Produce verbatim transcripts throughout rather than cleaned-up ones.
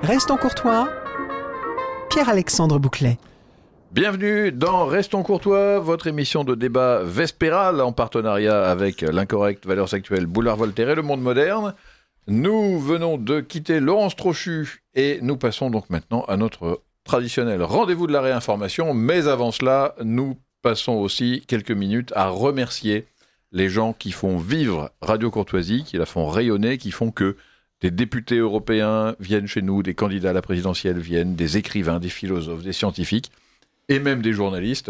Restons courtois, Pierre-Alexandre Bouclet. Bienvenue dans Restons courtois, votre émission de débat vespérale en partenariat avec l'Incorrect, Valeurs Actuelles, Boulevard Voltaire et Le Monde Moderne. Nous venons de quitter Laurence Trochu et nous passons donc maintenant à notre traditionnel rendez-vous de la réinformation. Mais avant cela, nous passons aussi quelques minutes à remercier les gens qui font vivre Radio Courtoisie, qui la font rayonner, qui font que des députés européens viennent chez nous, des candidats à la présidentielle viennent, des écrivains, des philosophes, des scientifiques et même des journalistes,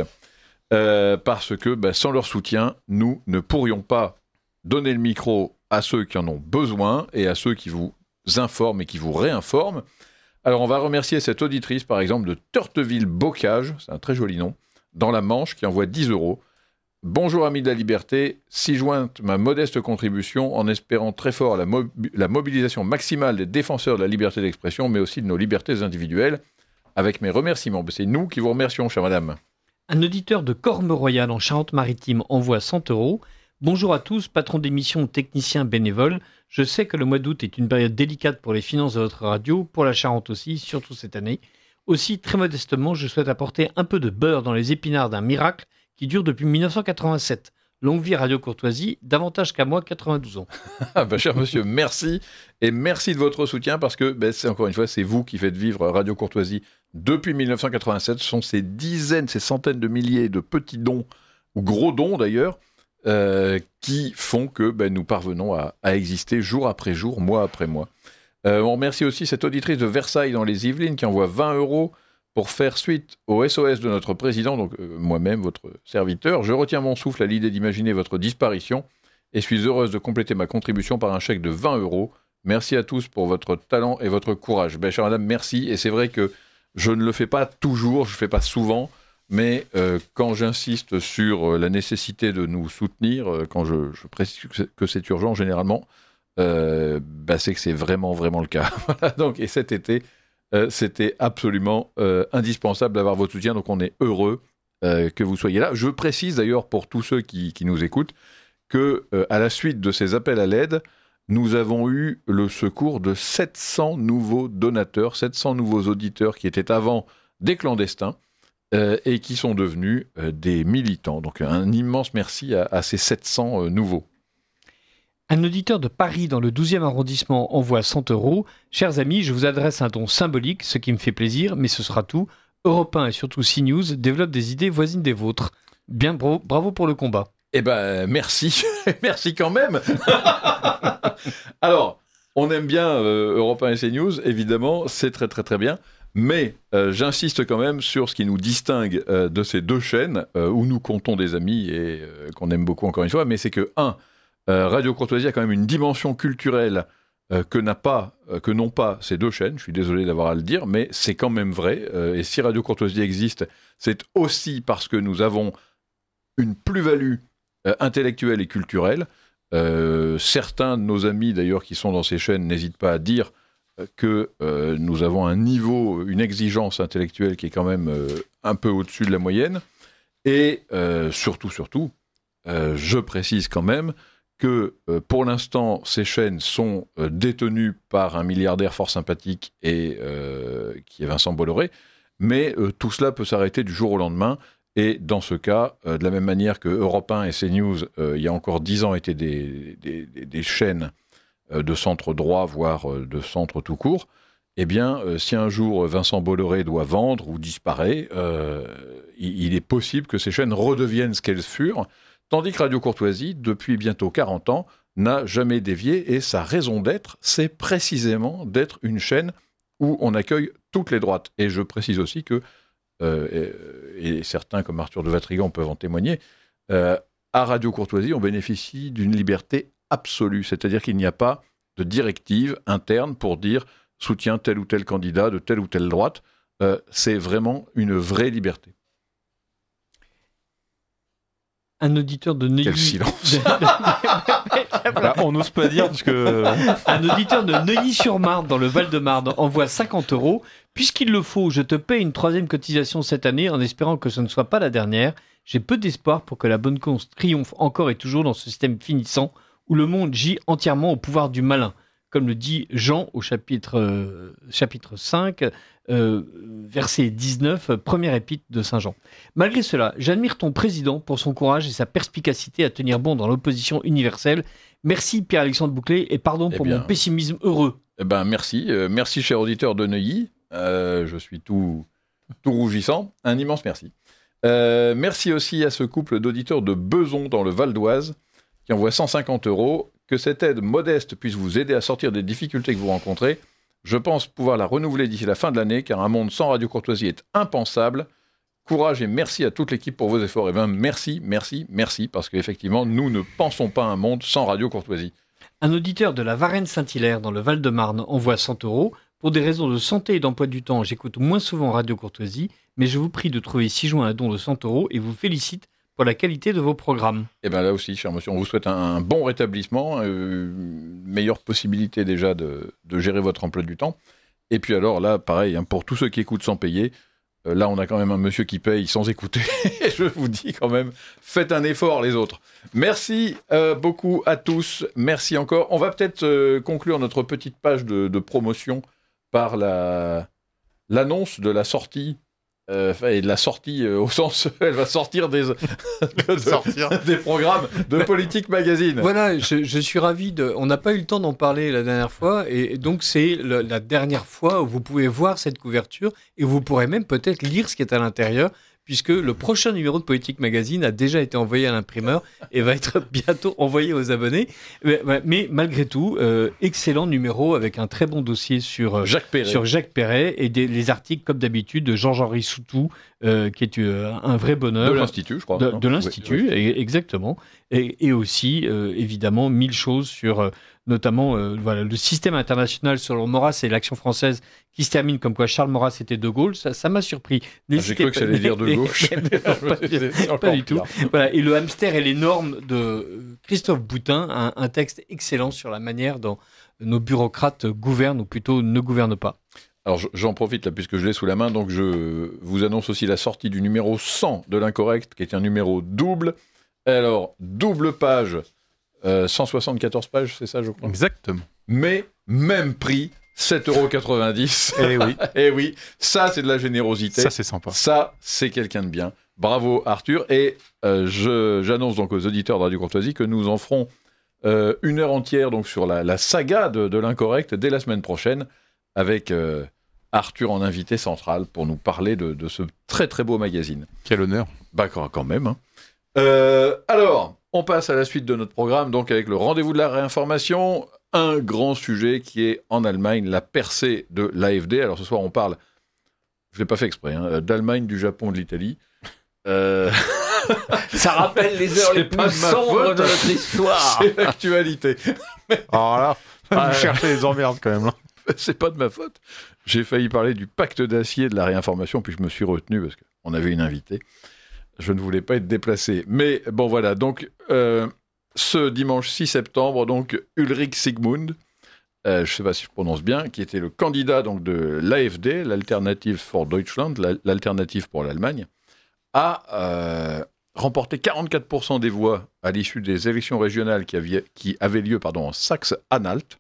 euh, parce que bah, sans leur soutien, nous ne pourrions pas donner le micro à ceux qui en ont besoin et à ceux qui vous informent et qui vous réinforment. Alors on va remercier cette auditrice, par exemple, de Turteville-Bocage, c'est un très joli nom, dans la Manche, qui envoie dix euros. Bonjour amis de la liberté, si jointe ma modeste contribution en espérant très fort la, mo- la mobilisation maximale des défenseurs de la liberté d'expression, mais aussi de nos libertés individuelles, avec mes remerciements. C'est nous qui vous remercions, chère madame. Un auditeur de Corme-Royal en Charente-Maritime envoie cent euros. Bonjour à tous, patron d'émission, technicien bénévole. Je sais que le mois d'août est une période délicate pour les finances de votre radio, pour la Charente aussi, surtout cette année. Aussi, très modestement, je souhaite apporter un peu de beurre dans les épinards d'un miracle qui dure depuis dix-neuf cent quatre-vingt-sept. Longue vie Radio Courtoisie, davantage qu'à moi, quatre-vingt-douze ans. Ah bah, cher monsieur, merci. Et merci de votre soutien parce que, bah, c'est, encore une fois, c'est vous qui faites vivre Radio Courtoisie depuis dix-neuf cent quatre-vingt-sept. Ce sont ces dizaines, ces centaines de milliers de petits dons, ou gros dons d'ailleurs, euh, qui font que bah, nous parvenons à, à exister jour après jour, mois après mois. Euh, on remercie aussi cette auditrice de Versailles dans les Yvelines qui envoie vingt euros pour faire suite au S O S de notre président, donc euh, moi-même, votre serviteur. Je retiens mon souffle à l'idée d'imaginer votre disparition et suis heureuse de compléter ma contribution par un chèque de vingt euros. Merci à tous pour votre talent et votre courage. Ben, chère madame, merci. Et c'est vrai que je ne le fais pas toujours, je ne le fais pas souvent, mais euh, quand j'insiste sur la nécessité de nous soutenir, euh, quand je, je précise que c'est urgent, généralement, euh, ben, c'est que c'est vraiment, vraiment le cas. Voilà, donc, et cet été, Euh, c'était absolument euh, indispensable d'avoir votre soutien, donc on est heureux euh, que vous soyez là. Je précise d'ailleurs pour tous ceux qui, qui nous écoutent que euh, à la suite de ces appels à l'aide, nous avons eu le secours de sept cents nouveaux donateurs, sept cents nouveaux auditeurs qui étaient avant des clandestins euh, et qui sont devenus euh, des militants. Donc un immense merci à, à ces sept cents euh, nouveaux. Un auditeur de Paris dans le douzième arrondissement envoie cent euros. Chers amis, je vous adresse un don symbolique, ce qui me fait plaisir, mais ce sera tout. Europe un et surtout CNews développent des idées voisines des vôtres. Bien, bravo, bravo pour le combat. Eh ben, merci. Merci quand même. Alors, on aime bien euh, Europe un et CNews, évidemment, c'est très très très bien. Mais euh, j'insiste quand même sur ce qui nous distingue euh, de ces deux chaînes, euh, où nous comptons des amis et euh, qu'on aime beaucoup encore une fois, mais c'est que, un, Euh, Radio Courtoisie a quand même une dimension culturelle euh, que, n'a pas, euh, que n'ont pas ces deux chaînes. Je suis désolé d'avoir à le dire, mais c'est quand même vrai. Euh, et si Radio Courtoisie existe, c'est aussi parce que nous avons une plus-value euh, intellectuelle et culturelle. Euh, certains de nos amis, d'ailleurs, qui sont dans ces chaînes, n'hésitent pas à dire euh, que euh, nous avons un niveau, une exigence intellectuelle qui est quand même euh, un peu au-dessus de la moyenne. Et euh, surtout, surtout, euh, je précise quand même que euh, pour l'instant, ces chaînes sont euh, détenues par un milliardaire fort sympathique et euh, qui est Vincent Bolloré, mais euh, tout cela peut s'arrêter du jour au lendemain. Et dans ce cas, euh, de la même manière que Europe un et CNews, euh, il y a encore dix ans, étaient des, des, des, des chaînes euh, de centre droit, voire euh, de centre tout court, eh bien, euh, si un jour Vincent Bolloré doit vendre ou disparaît, euh, il, il est possible que ces chaînes redeviennent ce qu'elles furent. Tandis que Radio Courtoisie, depuis bientôt quarante ans, n'a jamais dévié et sa raison d'être, c'est précisément d'être une chaîne où on accueille toutes les droites. Et je précise aussi que, euh, et, et certains comme Arthur de Vatrigan peuvent en témoigner, euh, à Radio Courtoisie, on bénéficie d'une liberté absolue. C'est-à-dire qu'il n'y a pas de directive interne pour dire soutien tel ou tel candidat de telle ou telle droite. Euh, c'est vraiment une vraie liberté. Un auditeur de Neuilly... Quel silence. Là, on n'ose pas dire parce que... Un auditeur de Neuilly-sur-Marne dans le Val-de-Marne envoie cinquante euros. Puisqu'il le faut, je te paie une troisième cotisation cette année en espérant que ce ne soit pas la dernière. J'ai peu d'espoir pour que la bonne cause triomphe encore et toujours dans ce système finissant où le monde gît entièrement au pouvoir du malin. comme le dit Jean au chapitre, euh, chapitre cinq, euh, verset dix-neuf, première épître de Saint Jean. Malgré cela, j'admire ton président pour son courage et sa perspicacité à tenir bon dans l'opposition universelle. Merci Pierre-Alexandre Bouclet et pardon Eh pour bien, mon pessimisme heureux. Eh ben, merci. Euh, merci, cher auditeur de Neuilly. Euh, je suis tout, tout rougissant. Un immense merci. Euh, merci aussi à ce couple d'auditeurs de Beson dans le Val d'Oise qui envoie cent cinquante euros. Que cette aide modeste puisse vous aider à sortir des difficultés que vous rencontrez. Je pense pouvoir la renouveler d'ici la fin de l'année, car un monde sans Radio Courtoisie est impensable. Courage et merci à toute l'équipe pour vos efforts. Et bien merci, merci, merci, parce qu'effectivement, nous ne pensons pas un monde sans Radio Courtoisie. Un auditeur de la Varenne-Saint-Hilaire dans le Val-de-Marne envoie cent euros. Pour des raisons de santé et d'emploi du temps, j'écoute moins souvent Radio Courtoisie, mais je vous prie de trouver ci-joint un don de cent euros et vous félicite pour la qualité de vos programmes. Et bien là aussi, cher monsieur, on vous souhaite un, un bon rétablissement, euh, meilleure possibilité déjà de, de gérer votre emploi du temps. Et puis alors là, pareil, hein, pour tous ceux qui écoutent sans payer, euh, là on a quand même un monsieur qui paye sans écouter. Je vous dis quand même, faites un effort les autres. Merci euh, beaucoup à tous, merci encore. On va peut-être euh, conclure notre petite page de, de promotion par la, l'annonce de la sortie. Euh, et de la sortie euh, au sens elle va sortir des, de, de, sortir. des programmes de Politique Magazine. Voilà, je, je suis ravi de... On n'a pas eu le temps d'en parler la dernière fois et, et donc c'est le, la dernière fois où vous pouvez voir cette couverture et vous pourrez même peut-être lire ce qui est à l'intérieur puisque le prochain numéro de Politique Magazine a déjà été envoyé à l'imprimeur et va être bientôt envoyé aux abonnés. Mais, mais malgré tout, euh, excellent numéro avec un très bon dossier sur euh, Jacques Perret, sur Jacques Perret et des, les articles, comme d'habitude, de Georges-Henri Soutou, euh, qui est euh, un vrai bonheur. De l'Institut, je crois. De, de l'Institut, oui, oui. exactement. Et, et aussi, euh, évidemment, mille choses sur... Euh, notamment euh, voilà, le système international selon Maurras et l'action française qui se termine comme quoi Charles Maurras était de Gaulle, ça, ça m'a surpris. Ah, j'ai cru que ça allait dire de gauche. pas, pas du tout. Voilà, et le hamster et les normes de Christophe Boutin, un, un texte excellent sur la manière dont nos bureaucrates gouvernent ou plutôt ne gouvernent pas. Alors j'en profite là puisque je l'ai sous la main, donc je vous annonce aussi la sortie du numéro cent de l'Incorrect, qui est un numéro double. Alors, double page, euh, cent soixante-quatorze pages, c'est ça je crois. Exactement. Mais même prix, sept euros quatre-vingt-dix. Eh oui. Eh oui, ça c'est de la générosité. Ça c'est sympa. Ça c'est quelqu'un de bien. Bravo Arthur. Et euh, je, j'annonce donc aux auditeurs de Radio Courtoisie que nous en ferons euh, une heure entière donc, sur la, la saga de, de l'Incorrect dès la semaine prochaine avec... Euh, Arthur en invité central pour nous parler de, de ce très très beau magazine. Quel honneur. Bah quand même. Hein. Euh, alors, on passe à la suite de notre programme, donc avec le rendez-vous de la réinformation, un grand sujet qui est en Allemagne, la percée de l'A F D. Alors ce soir on parle, je l'ai pas fait exprès, hein, d'Allemagne, du Japon, de l'Italie. Euh... Ça rappelle les heures les plus sombres de notre histoire. C'est l'actualité. Alors là, vous cherchez les emmerdes quand même. Là. C'est pas de ma faute. J'ai failli parler du pacte d'acier de la réinformation, puis je me suis retenu parce qu'on avait une invitée. Je ne voulais pas être déplacé. Mais bon, voilà. Donc, euh, ce dimanche six septembre, donc, Ulrich Sigmund, euh, je ne sais pas si je prononce bien, qui était le candidat donc, de l'A F D, l'Alternative for Deutschland, l'alternative pour l'Allemagne, a euh, remporté quarante-quatre pour cent des voix à l'issue des élections régionales qui avaient, qui avaient lieu pardon, en Saxe-Anhalt.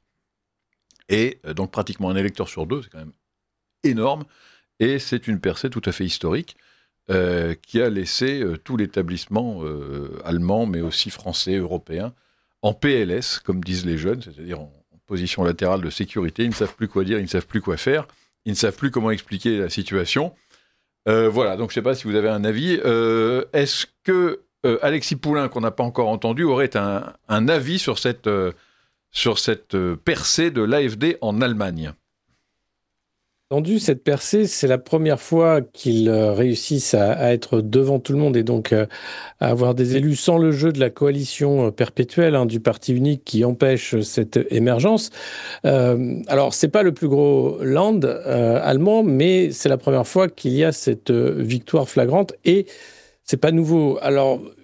Et donc pratiquement un électeur sur deux, c'est quand même énorme. Et c'est une percée tout à fait historique euh, qui a laissé euh, tout l'établissement euh, allemand, mais aussi français, européen, en P L S, comme disent les jeunes, c'est-à-dire en, en position latérale de sécurité. Ils ne savent plus quoi dire, ils ne savent plus quoi faire, ils ne savent plus comment expliquer la situation. Euh, voilà, donc je ne sais pas si vous avez un avis. Euh, est-ce que euh, Alexis Poulain, qu'on n'a pas encore entendu, aurait un, un avis sur cette... Euh, sur cette percée de l'A F D en Allemagne? Entendu, cette percée, c'est la première fois qu'ils réussissent à, à être devant tout le monde et donc euh, à avoir des élus sans le jeu de la coalition perpétuelle hein, du parti unique qui empêche cette émergence. Euh, alors, c'est pas le plus gros land euh, allemand, mais c'est la première fois qu'il y a cette victoire flagrante et c'est pas nouveau. Alors,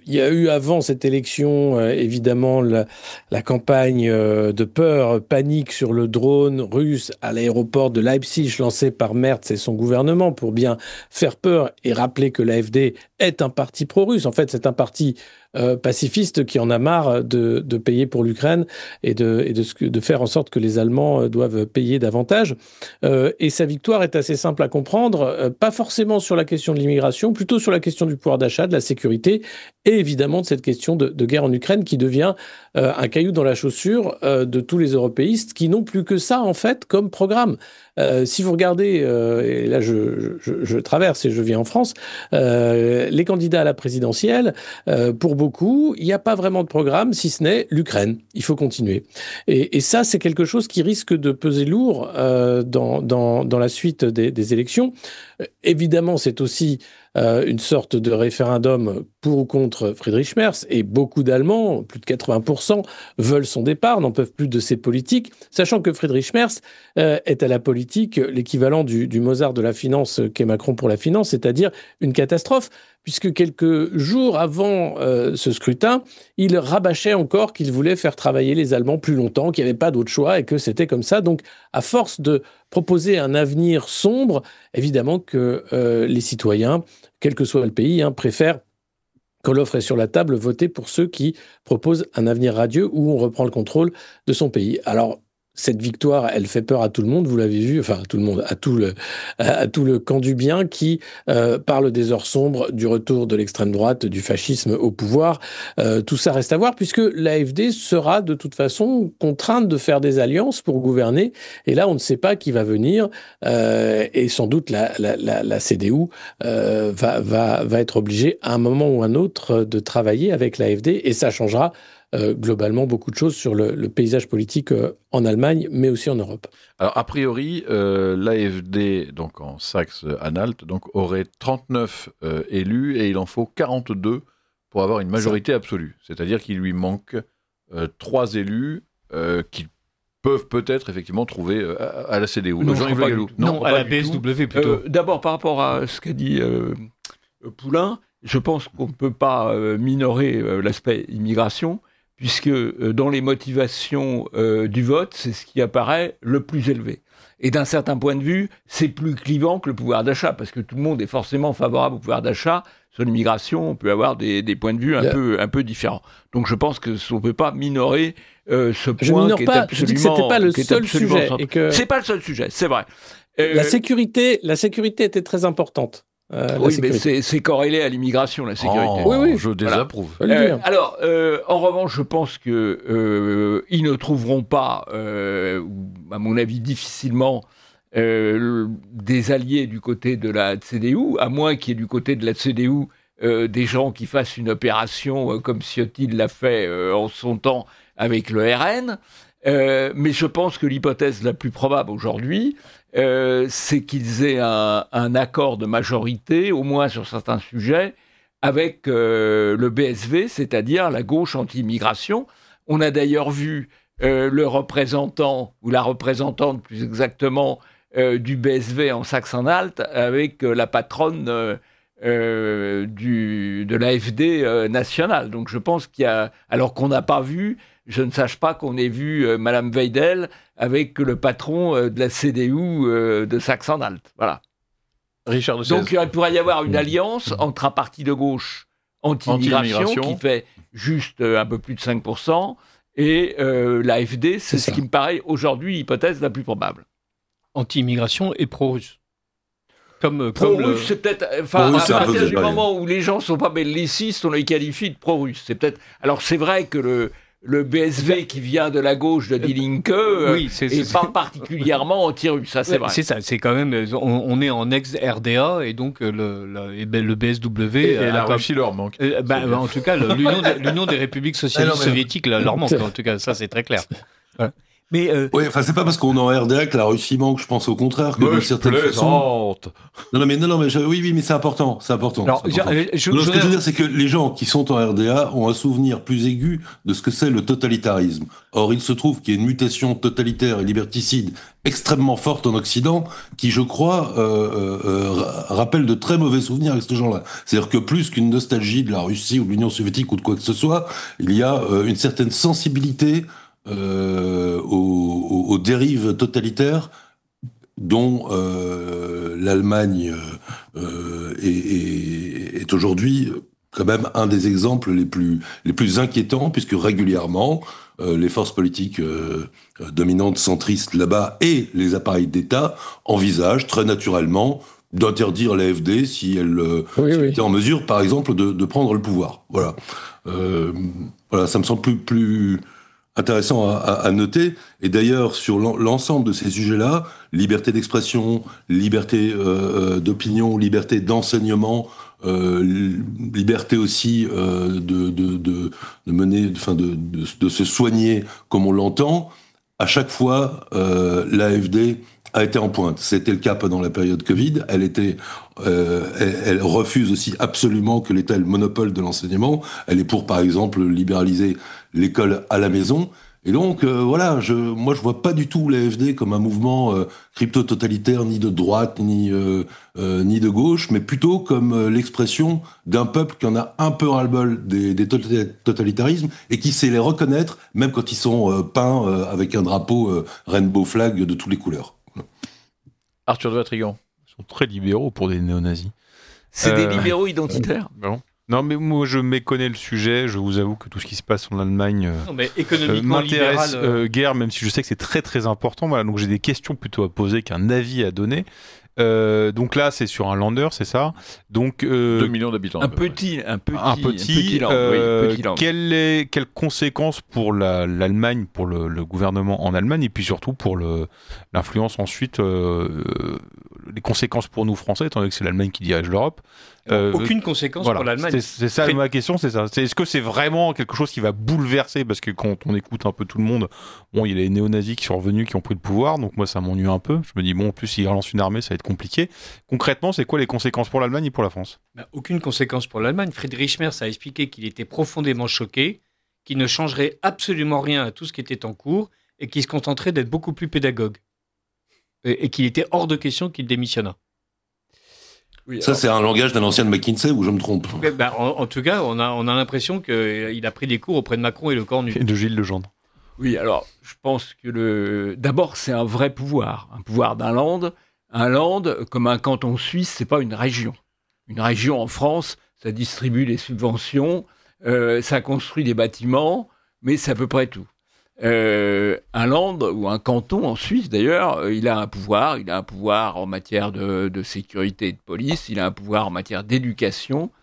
il y a eu avant cette élection, euh, évidemment, la, la campagne euh, de peur, panique sur le drone russe à l'aéroport de Leipzig, lancée par Merz et son gouvernement pour bien faire peur et rappeler que l'A F D est un parti pro-russe. En fait, c'est un parti euh, pacifiste qui en a marre de, de payer pour l'Ukraine et, de, et de, de faire en sorte que les Allemands doivent payer davantage. Euh, et sa victoire est assez simple à comprendre, euh, pas forcément sur la question de l'immigration, plutôt sur la question du pouvoir d'achat, de la sécurité et évidemment de cette question de, de guerre en Ukraine qui devient euh, un caillou dans la chaussure euh, de tous les européistes qui n'ont plus que ça en fait comme programme. Euh, si vous regardez, euh, et là je, je, je traverse et je vis en France, euh, les candidats à la présidentielle, euh, pour beaucoup, il n'y a pas vraiment de programme si ce n'est l'Ukraine. Il faut continuer. Et, et ça, c'est quelque chose qui risque de peser lourd euh, dans, dans, dans la suite des, des élections. Euh, évidemment, c'est aussi euh, une sorte de référendum pour ou contre Friedrich Merz, et beaucoup d'Allemands, plus de quatre-vingts pour cent, veulent son départ, n'en peuvent plus de ses politiques, sachant que Friedrich Merz euh, est à la politique l'équivalent du, du Mozart de la finance qu'est Macron pour la finance, c'est-à-dire une catastrophe, puisque quelques jours avant euh, ce scrutin, il rabâchait encore qu'il voulait faire travailler les Allemands plus longtemps, qu'il n'y avait pas d'autre choix et que c'était comme ça. Donc, à force de proposer un avenir sombre, évidemment que euh, les citoyens, quel que soit le pays, hein, préfèrent, quand l'offre est sur la table, voter pour ceux qui proposent un avenir radieux où on reprend le contrôle de son pays. Alors, cette victoire, elle fait peur à tout le monde, vous l'avez vu, enfin à tout le monde, à tout le, à tout le camp du bien qui euh, parle des heures sombres, du retour de l'extrême droite, du fascisme au pouvoir. Euh, tout ça reste à voir puisque l'A F D sera de toute façon contrainte de faire des alliances pour gouverner. Et là, on ne sait pas qui va venir euh, et sans doute la, la, la, la C D U euh, va, va, va être obligée à un moment ou un autre de travailler avec l'A F D et ça changera Euh, globalement beaucoup de choses sur le, le paysage politique euh, en Allemagne, mais aussi en Europe. Alors, a priori, euh, l'A F D, donc en Saxe-Anhalt, donc, aurait trente-neuf euh, élus et il en faut quarante-deux pour avoir une majorité Ça. absolue. C'est-à-dire qu'il lui manque euh, trois élus euh, qui peuvent peut-être effectivement trouver euh, à, à la C D U. Non, Jean-Yves Legalou. Non, non, à la B S W plutôt. Euh, d'abord, par rapport à ce qu'a dit euh, Poulain, je pense qu'on ne peut pas euh, minorer euh, l'aspect immigration, puisque euh, dans les motivations euh, du vote, c'est ce qui apparaît le plus élevé. Et d'un certain point de vue, c'est plus clivant que le pouvoir d'achat, parce que tout le monde est forcément favorable au pouvoir d'achat. Sur l'immigration, on peut avoir des, des points de vue un, yeah. peu, un peu différents. Donc je pense qu'on ne peut pas minorer euh, ce je point minore qui pas, est absolument... Je dis que ce n'était pas le seul sujet. Et que... C'est pas le seul sujet, c'est vrai. Euh... La, sécurité, la sécurité était très importante. Euh, oui, mais c'est, c'est corrélé à l'immigration, la sécurité. Oh, oui, oui, je désapprouve. Voilà. Euh, alors, euh, en revanche, je pense que euh, ils ne trouveront pas, euh, à mon avis, difficilement euh, des alliés du côté de la C D U, à moins qu'il y ait du côté de la C D U euh, des gens qui fassent une opération euh, comme Ciotti l'a fait euh, en son temps avec le R N. Euh, mais je pense que l'hypothèse la plus probable aujourd'hui, euh, c'est qu'ils aient un, un accord de majorité, au moins sur certains sujets, avec euh, le B S V, c'est-à-dire la gauche anti-immigration. On a d'ailleurs vu euh, le représentant, ou la représentante plus exactement, euh, du B S V en Saxe-Anhalt, avec euh, la patronne euh, euh, du, de l'A F D euh, nationale. Donc je pense qu'il y a, alors qu'on n'a pas vu, je ne sache pas qu'on ait vu euh, Madame Weidel avec le patron euh, de la C D U euh, de Saxe-Anhalt. Voilà. Richard de Donc il pourrait y avoir une alliance entre un parti de gauche anti-immigration, anti-immigration. qui fait juste euh, un peu plus de cinq pour cent et euh, l'A F D, c'est, c'est ce ça. qui me paraît aujourd'hui l'hypothèse la plus probable. Anti-immigration et pro-russe. Comme, pro-russe, comme le... c'est peut-être... Enfin, à partir du moment où les gens ne sont pas bellicistes, on les qualifie de pro-russes. C'est peut-être... Alors c'est vrai que le... Le B S V qui vient de la gauche de Die Linke euh, oui, c'est, est, c'est, pas c'est... particulièrement anti-russe, ça c'est vrai. C'est ça, c'est quand même, on, on est en ex-R D A et donc le, le, le B S W... Et, et la Russie leur manque. Euh, bah, bah, en tout cas, l'Union des, l'Union des républiques socialistes ah non, mais... soviétiques leur manque, en tout cas, ça c'est très clair. Voilà. Mais euh... oui, enfin, c'est pas parce qu'on est en R D A que la Russie manque, je pense au contraire que de certaines façons. Non, non, mais non, non, mais je... oui, oui, mais c'est important, c'est important. Alors, c'est important. Je, je, non, je, ce je... que je veux dire, c'est que les gens qui sont en R D A ont un souvenir plus aigu de ce que c'est le totalitarisme. Or, il se trouve qu'il y a une mutation totalitaire et liberticide extrêmement forte en Occident, qui, je crois, euh, euh, rappelle de très mauvais souvenirs avec ces gens-là. C'est-à-dire que plus qu'une nostalgie de la Russie ou de l'Union soviétique ou de quoi que ce soit, il y a euh, une certaine sensibilité Euh, aux, aux, aux dérives totalitaires dont euh, l'Allemagne euh, est, est, est aujourd'hui quand même un des exemples les plus, les plus inquiétants, puisque régulièrement, euh, les forces politiques euh, dominantes centristes là-bas et les appareils d'État envisagent très naturellement d'interdire l'A F D si elle, euh, oui, si elle oui. était en mesure, par exemple, de, de prendre le pouvoir. Voilà. Euh, voilà, ça me semble plus... plus intéressant à, à, à noter. Et d'ailleurs, sur l'ensemble de ces sujets-là, liberté d'expression, liberté euh, d'opinion, liberté d'enseignement, euh, liberté aussi euh, de, de, de, de mener, enfin de, de, de se soigner comme on l'entend, à chaque fois, euh, l'A F D a été en pointe. C'était le cas pendant la période Covid. Elle était, euh, elle, elle refuse aussi absolument que l'État ait le monopole de l'enseignement. Elle est pour, par exemple, libéraliser l'école à la maison. Et donc, euh, voilà, je, moi, je vois pas du tout l'A F D comme un mouvement euh, crypto-totalitaire, ni de droite, ni euh, euh, ni de gauche, mais plutôt comme euh, l'expression d'un peuple qui en a un peu ras-le-bol des, des totalitarismes et qui sait les reconnaître, même quand ils sont euh, peints euh, avec un drapeau euh, rainbow flag de toutes les couleurs. Arthur de Vatrigan. Ils sont très libéraux pour des néo-nazis. C'est Euh, des libéraux identitaires. Bon. Non, mais moi, je méconnais le sujet. Je vous avoue que tout ce qui se passe en Allemagne euh, non, mais euh, économiquement m'intéresse libéral, euh... euh, guère, même si je sais que c'est très très important. Voilà, donc j'ai des questions plutôt à poser qu'un avis à donner. Euh, donc là, c'est sur un lander, c'est ça. Donc euh, deux millions d'habitants. Un petit, un petit, un petit. un petit land, euh, oui, petit land. Quelle est, quelles conséquences pour la, l'Allemagne, pour le, le gouvernement en Allemagne, et puis surtout pour le, l'influence ensuite, euh, les conséquences pour nous Français, étant donné que c'est l'Allemagne qui dirige l'Europe. Euh, Aucune conséquence voilà, pour l'Allemagne. C'est, c'est ça Très... ma question, c'est ça. C'est, est-ce que c'est vraiment quelque chose qui va bouleverser, parce que quand on écoute un peu tout le monde, bon, il y a les néo-nazis qui sont revenus, qui ont pris le pouvoir, donc moi ça m'ennuie un peu. Je me dis bon, en plus s'ils relancent une armée, ça va être compliqué. Concrètement, c'est quoi les conséquences pour l'Allemagne et pour la France ? Bah, aucune conséquence pour l'Allemagne. Friedrich Merz a expliqué qu'il était profondément choqué, qu'il ne changerait absolument rien à tout ce qui était en cours et qu'il se contenterait d'être beaucoup plus pédagogue. Et, et qu'il était hors de question qu'il démissionnât. Oui, ça, alors... c'est un langage d'un ancien de McKinsey ou je me trompe ? Ben, en, en tout cas, on a, on a l'impression qu'il a pris des cours auprès de Macron et Le Cornu. Et de Gilles Legendre. Oui, alors, je pense que le... d'abord, c'est un vrai pouvoir. Un pouvoir d'un land. Un land, comme un canton suisse, c'est pas une région. Une région en France, ça distribue les subventions, euh, ça construit des bâtiments, mais c'est à peu près tout. Euh, un land ou un canton en Suisse d'ailleurs, il a un pouvoir, il a un pouvoir en matière de, de sécurité et de police, il a un pouvoir en matière d'éducation,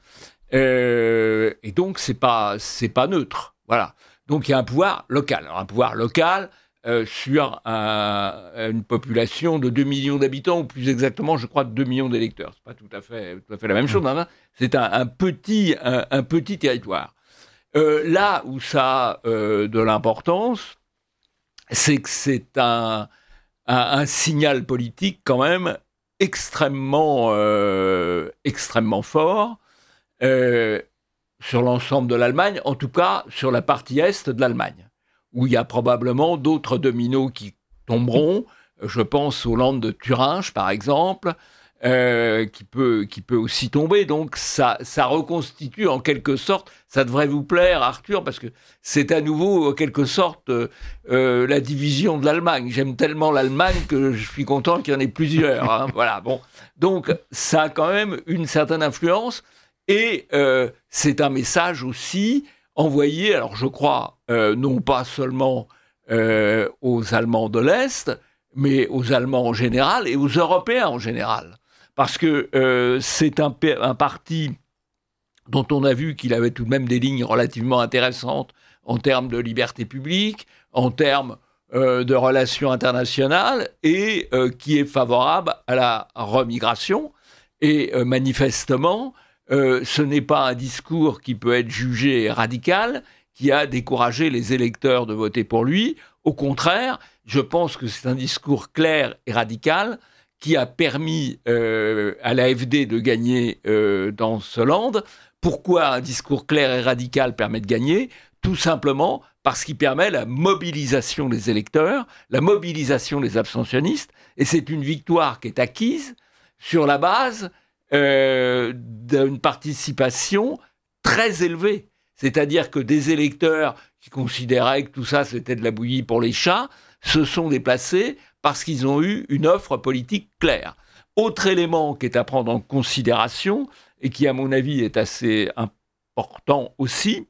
euh, et donc c'est pas c'est pas neutre, voilà. Donc il y a un pouvoir local, alors un pouvoir local euh, sur un, une population de deux millions d'habitants ou plus exactement, je crois, deux millions d'électeurs. C'est pas tout à fait tout à fait la même chose, hein. C'est un, un petit un, un petit territoire. Euh, là où ça a euh, de l'importance, c'est que c'est un, un, un signal politique quand même extrêmement, euh, extrêmement fort euh, sur l'ensemble de l'Allemagne, en tout cas sur la partie est de l'Allemagne, où il y a probablement d'autres dominos qui tomberont. Je pense au land de Thuringe, par exemple, Euh, qui peut qui peut aussi tomber, donc ça ça reconstitue en quelque sorte, ça devrait vous plaire Arthur, parce que c'est à nouveau en quelque sorte euh, euh, la division de l'Allemagne. J'aime tellement l'Allemagne que je suis content qu'il y en ait plusieurs, hein. Voilà, bon, donc ça a quand même une certaine influence et euh, c'est un message aussi envoyé, alors je crois euh, non pas seulement euh, aux Allemands de l'Est, mais aux Allemands en général et aux Européens en général. Parce que euh, c'est un, un parti dont on a vu qu'il avait tout de même des lignes relativement intéressantes en termes de liberté publique, en termes euh, de relations internationales, et euh, qui est favorable à la remigration. Et euh, manifestement, euh, ce n'est pas un discours qui peut être jugé radical, qui a découragé les électeurs de voter pour lui. Au contraire, je pense que c'est un discours clair et radical qui a permis euh, à l'A F D de gagner euh, dans ce land. Pourquoi un discours clair et radical permet de gagner ? Tout simplement parce qu'il permet la mobilisation des électeurs, la mobilisation des abstentionnistes, et c'est une victoire qui est acquise sur la base euh, d'une participation très élevée. C'est-à-dire que des électeurs qui considéraient que tout ça c'était de la bouillie pour les chats se sont déplacés parce qu'ils ont eu une offre politique claire. Autre élément qui est à prendre en considération et qui à mon avis est assez important aussi,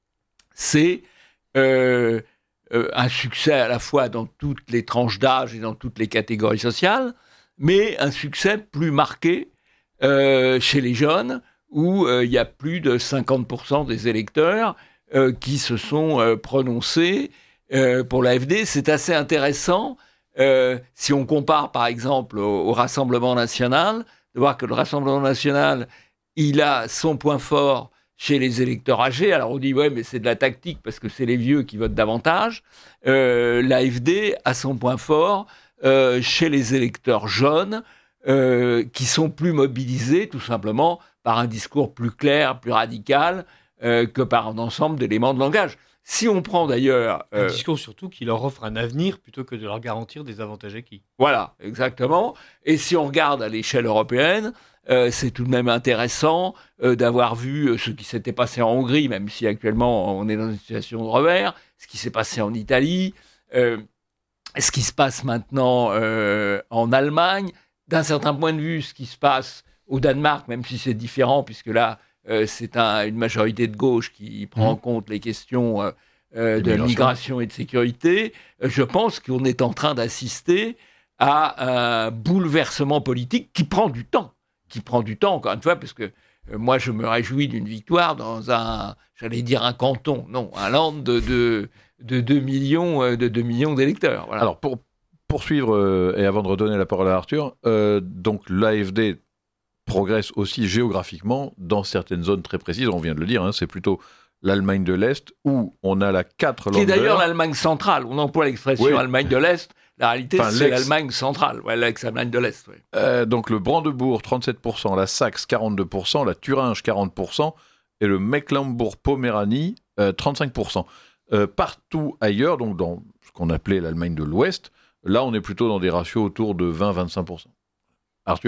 c'est euh, euh, un succès à la fois dans toutes les tranches d'âge et dans toutes les catégories sociales, mais un succès plus marqué euh, chez les jeunes, où il euh, y a plus de cinquante pour cent des électeurs euh, qui se sont euh, prononcés euh, pour l'A F D. C'est assez intéressant, euh, si on compare par exemple au, au Rassemblement national, de voir que le Rassemblement national, il a son point fort chez les électeurs âgés. Alors on dit, ouais, mais c'est de la tactique parce que c'est les vieux qui votent davantage. Euh, L'A F D a son point fort euh, chez les électeurs jeunes euh, qui sont plus mobilisés tout simplement par un discours plus clair, plus radical euh, que par un ensemble d'éléments de langage. Si on prend d'ailleurs... Euh, un discours surtout qui leur offre un avenir plutôt que de leur garantir des avantages acquis. Voilà, exactement. Et si on regarde à l'échelle européenne, Euh, c'est tout de même intéressant euh, d'avoir vu euh, ce qui s'était passé en Hongrie, même si actuellement on est dans une situation de revers, ce qui s'est passé en Italie, euh, ce qui se passe maintenant euh, en Allemagne, d'un certain point de vue, ce qui se passe au Danemark, même si c'est différent, puisque là, euh, c'est un, une majorité de gauche qui prend mmh. en compte les questions euh, euh, de migration et de sécurité. Euh, je pense qu'on est en train d'assister à un bouleversement politique qui prend du temps. qui prend du temps, encore une fois, parce que euh, moi, je me réjouis d'une victoire dans un, j'allais dire un canton, non, un land de, de, de deux millions, euh, de deux millions d'électeurs. Voilà. Alors, pour poursuivre, euh, et avant de redonner la parole à Arthur, euh, donc l'A F D progresse aussi géographiquement dans certaines zones très précises, on vient de le dire, hein, c'est plutôt l'Allemagne de l'Est, où on a la quatre Länder. Qui est d'ailleurs l'Allemagne centrale, on emploie l'expression oui. Allemagne de l'Est. La réalité, enfin, c'est l'Allemagne centrale, ouais, l'ex-Allemagne de l'Est. Oui. Euh, donc le Brandebourg, trente-sept pour cent, la Saxe, quarante-deux pour cent, la Thuringe, quarante pour cent, et le Mecklembourg-Poméranie, euh, trente-cinq pour cent. Euh, partout ailleurs, donc dans ce qu'on appelait l'Allemagne de l'Ouest, là on est plutôt dans des ratios autour de vingt à vingt-cinq pour cent. Arthur ?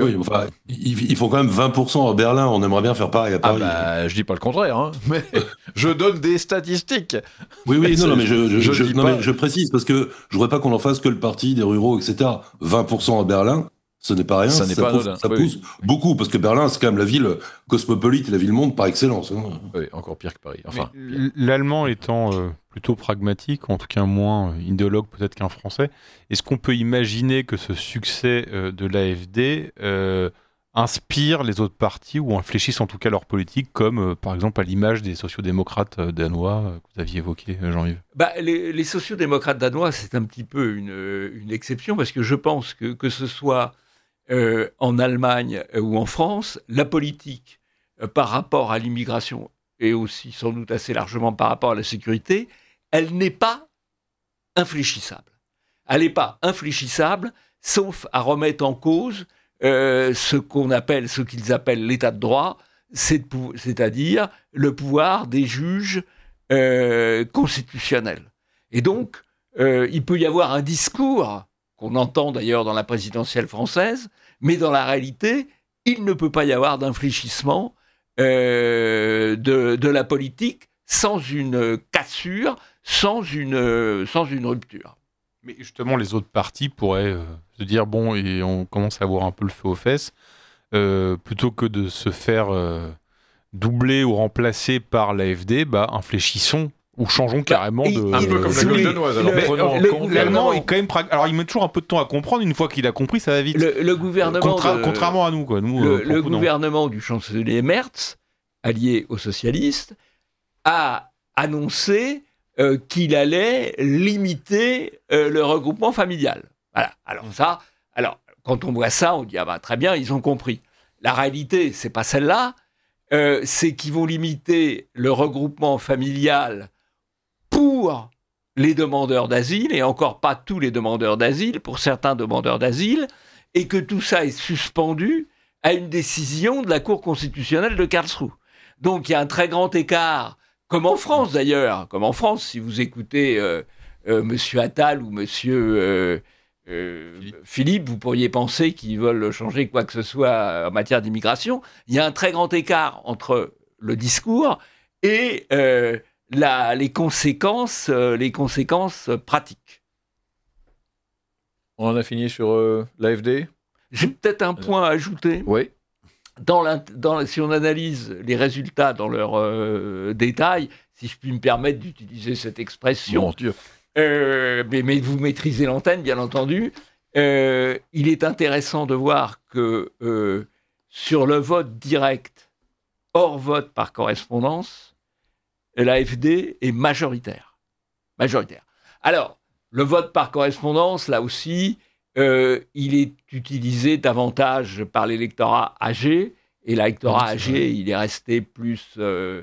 Oui, enfin, il, il faut quand même vingt pour cent à Berlin, on aimerait bien faire pareil à Paris. Ah bah, je dis pas le contraire, hein, mais je donne des statistiques. Oui, oui, non, non, mais je, je, je, je, non, mais je précise, parce que je voudrais pas qu'on en fasse que le parti des ruraux, et cetera. vingt pour cent à Berlin, ce n'est pas rien, ça, n'est ça, pas pousse, anodin. ça oui, pousse oui. beaucoup, parce que Berlin, c'est quand même la ville cosmopolite et la ville-monde par excellence. Hein. Oui, encore pire que Paris. Enfin, l'allemand étant euh, plutôt pragmatique, en tout cas moins euh, idéologue peut-être qu'un français, est-ce qu'on peut imaginer que ce succès euh, de l'A F D euh, inspire les autres partis ou infléchissent en tout cas leur politique, comme euh, par exemple à l'image des sociodémocrates euh, danois euh, que vous aviez évoqué, euh, Jean-Yves ? Bah, les, les sociodémocrates danois, c'est un petit peu une, une exception, parce que je pense que que ce soit euh, en Allemagne euh, ou en France, la politique euh, par rapport à l'immigration, et aussi sans doute assez largement par rapport à la sécurité, elle n'est pas infléchissable. Elle n'est pas infléchissable, sauf à remettre en cause Euh, ce qu'on appelle, ce qu'ils appellent l'état de droit, c'est de, c'est-à-dire le pouvoir des juges euh, constitutionnels. Et donc, euh, il peut y avoir un discours, qu'on entend d'ailleurs dans la présidentielle française, mais dans la réalité, il ne peut pas y avoir d'infléchissement euh, de, de la politique sans une cassure, sans une, sans une rupture. Mais justement, les autres partis pourraient euh, se dire, bon, et on commence à avoir un peu le feu aux fesses, euh, plutôt que de se faire euh, doubler ou remplacer par l'A F D, bah, infléchissons ou changeons bah, carrément de... Un peu comme la gauche danoise. Alors, prenons en compte... L'allemand est quand même... Prag... Alors, il met toujours un peu de temps à comprendre. Une fois qu'il a compris, ça va vite. Le, le gouvernement... Contra... De... Contrairement à nous, quoi. Nous, le euh, le coup, gouvernement du chancelier Merz, allié aux socialistes, a annoncé euh, qu'il allait limiter euh, le regroupement familial. Voilà. Alors ça, alors quand on voit ça, on dit ah bah très bien, ils ont compris. La réalité, c'est pas celle-là. Euh, c'est qu'ils vont limiter le regroupement familial pour les demandeurs d'asile, et encore pas tous les demandeurs d'asile, pour certains demandeurs d'asile, et que tout ça est suspendu à une décision de la Cour constitutionnelle de Karlsruhe. Donc il y a un très grand écart, comme en France d'ailleurs, comme en France, si vous écoutez euh, euh, Monsieur Attal ou Monsieur euh, euh, Philippe, vous pourriez penser qu'ils veulent changer quoi que ce soit en matière d'immigration. Il y a un très grand écart entre le discours et euh, la, les conséquences, euh, les conséquences pratiques. On en a fini sur euh, l'A F D. J'ai peut-être un point à ajouter. Oui. Dans dans, si on analyse les résultats dans leur euh, détail, si je puis me permettre d'utiliser cette expression, Mon Dieu. Euh, mais, mais vous maîtrisez l'antenne, bien entendu, euh, il est intéressant de voir que euh, sur le vote direct, hors vote par correspondance, l'A F D est majoritaire. Majoritaire. Alors, le vote par correspondance, là aussi, Euh, il est utilisé davantage par l'électorat âgé, et l'électorat âgé, il est resté plus euh,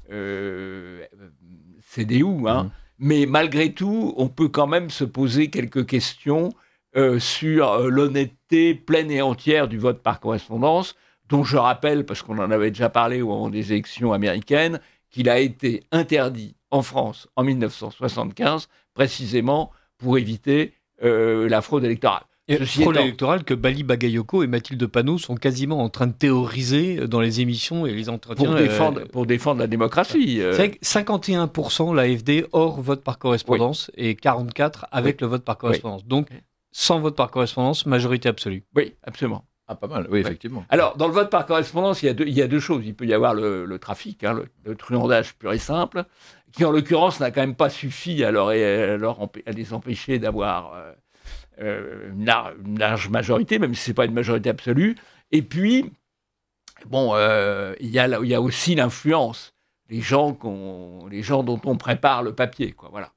euh, C D U, hein. Mmh. Mais malgré tout, on peut quand même se poser quelques questions euh, sur euh, l'honnêteté pleine et entière du vote par correspondance, dont je rappelle, parce qu'on en avait déjà parlé au moment des élections américaines, qu'il a été interdit en France en dix-neuf cent soixante-quinze, précisément pour éviter Euh, la fraude électorale. Et fraude étant... électorale que Bali Bagayoko et Mathilde Panot sont quasiment en train de théoriser dans les émissions et les entretiens. Pour défendre, euh... pour défendre la démocratie. Euh... C'est vrai que cinquante et un pour cent l'A F D hors vote par correspondance, oui. Et quarante-quatre pour cent avec oui. le vote par correspondance. Oui. Donc, sans vote par correspondance, majorité absolue. Oui, absolument. Ah, pas mal, oui, effectivement. Oui. Alors, dans le vote par correspondance, il y a deux, il y a deux choses. Il peut y avoir le, le trafic, hein, le, le truandage pur et simple, qui en l'occurrence n'a quand même pas suffi à, leur, à, leur, à les empêcher d'avoir euh, euh, une, lar- une large majorité, même si ce n'est pas une majorité absolue. Et puis, bon, euh, il y a, il y a aussi l'influence, les gens, qu'on, les gens dont on prépare le papier, quoi, voilà.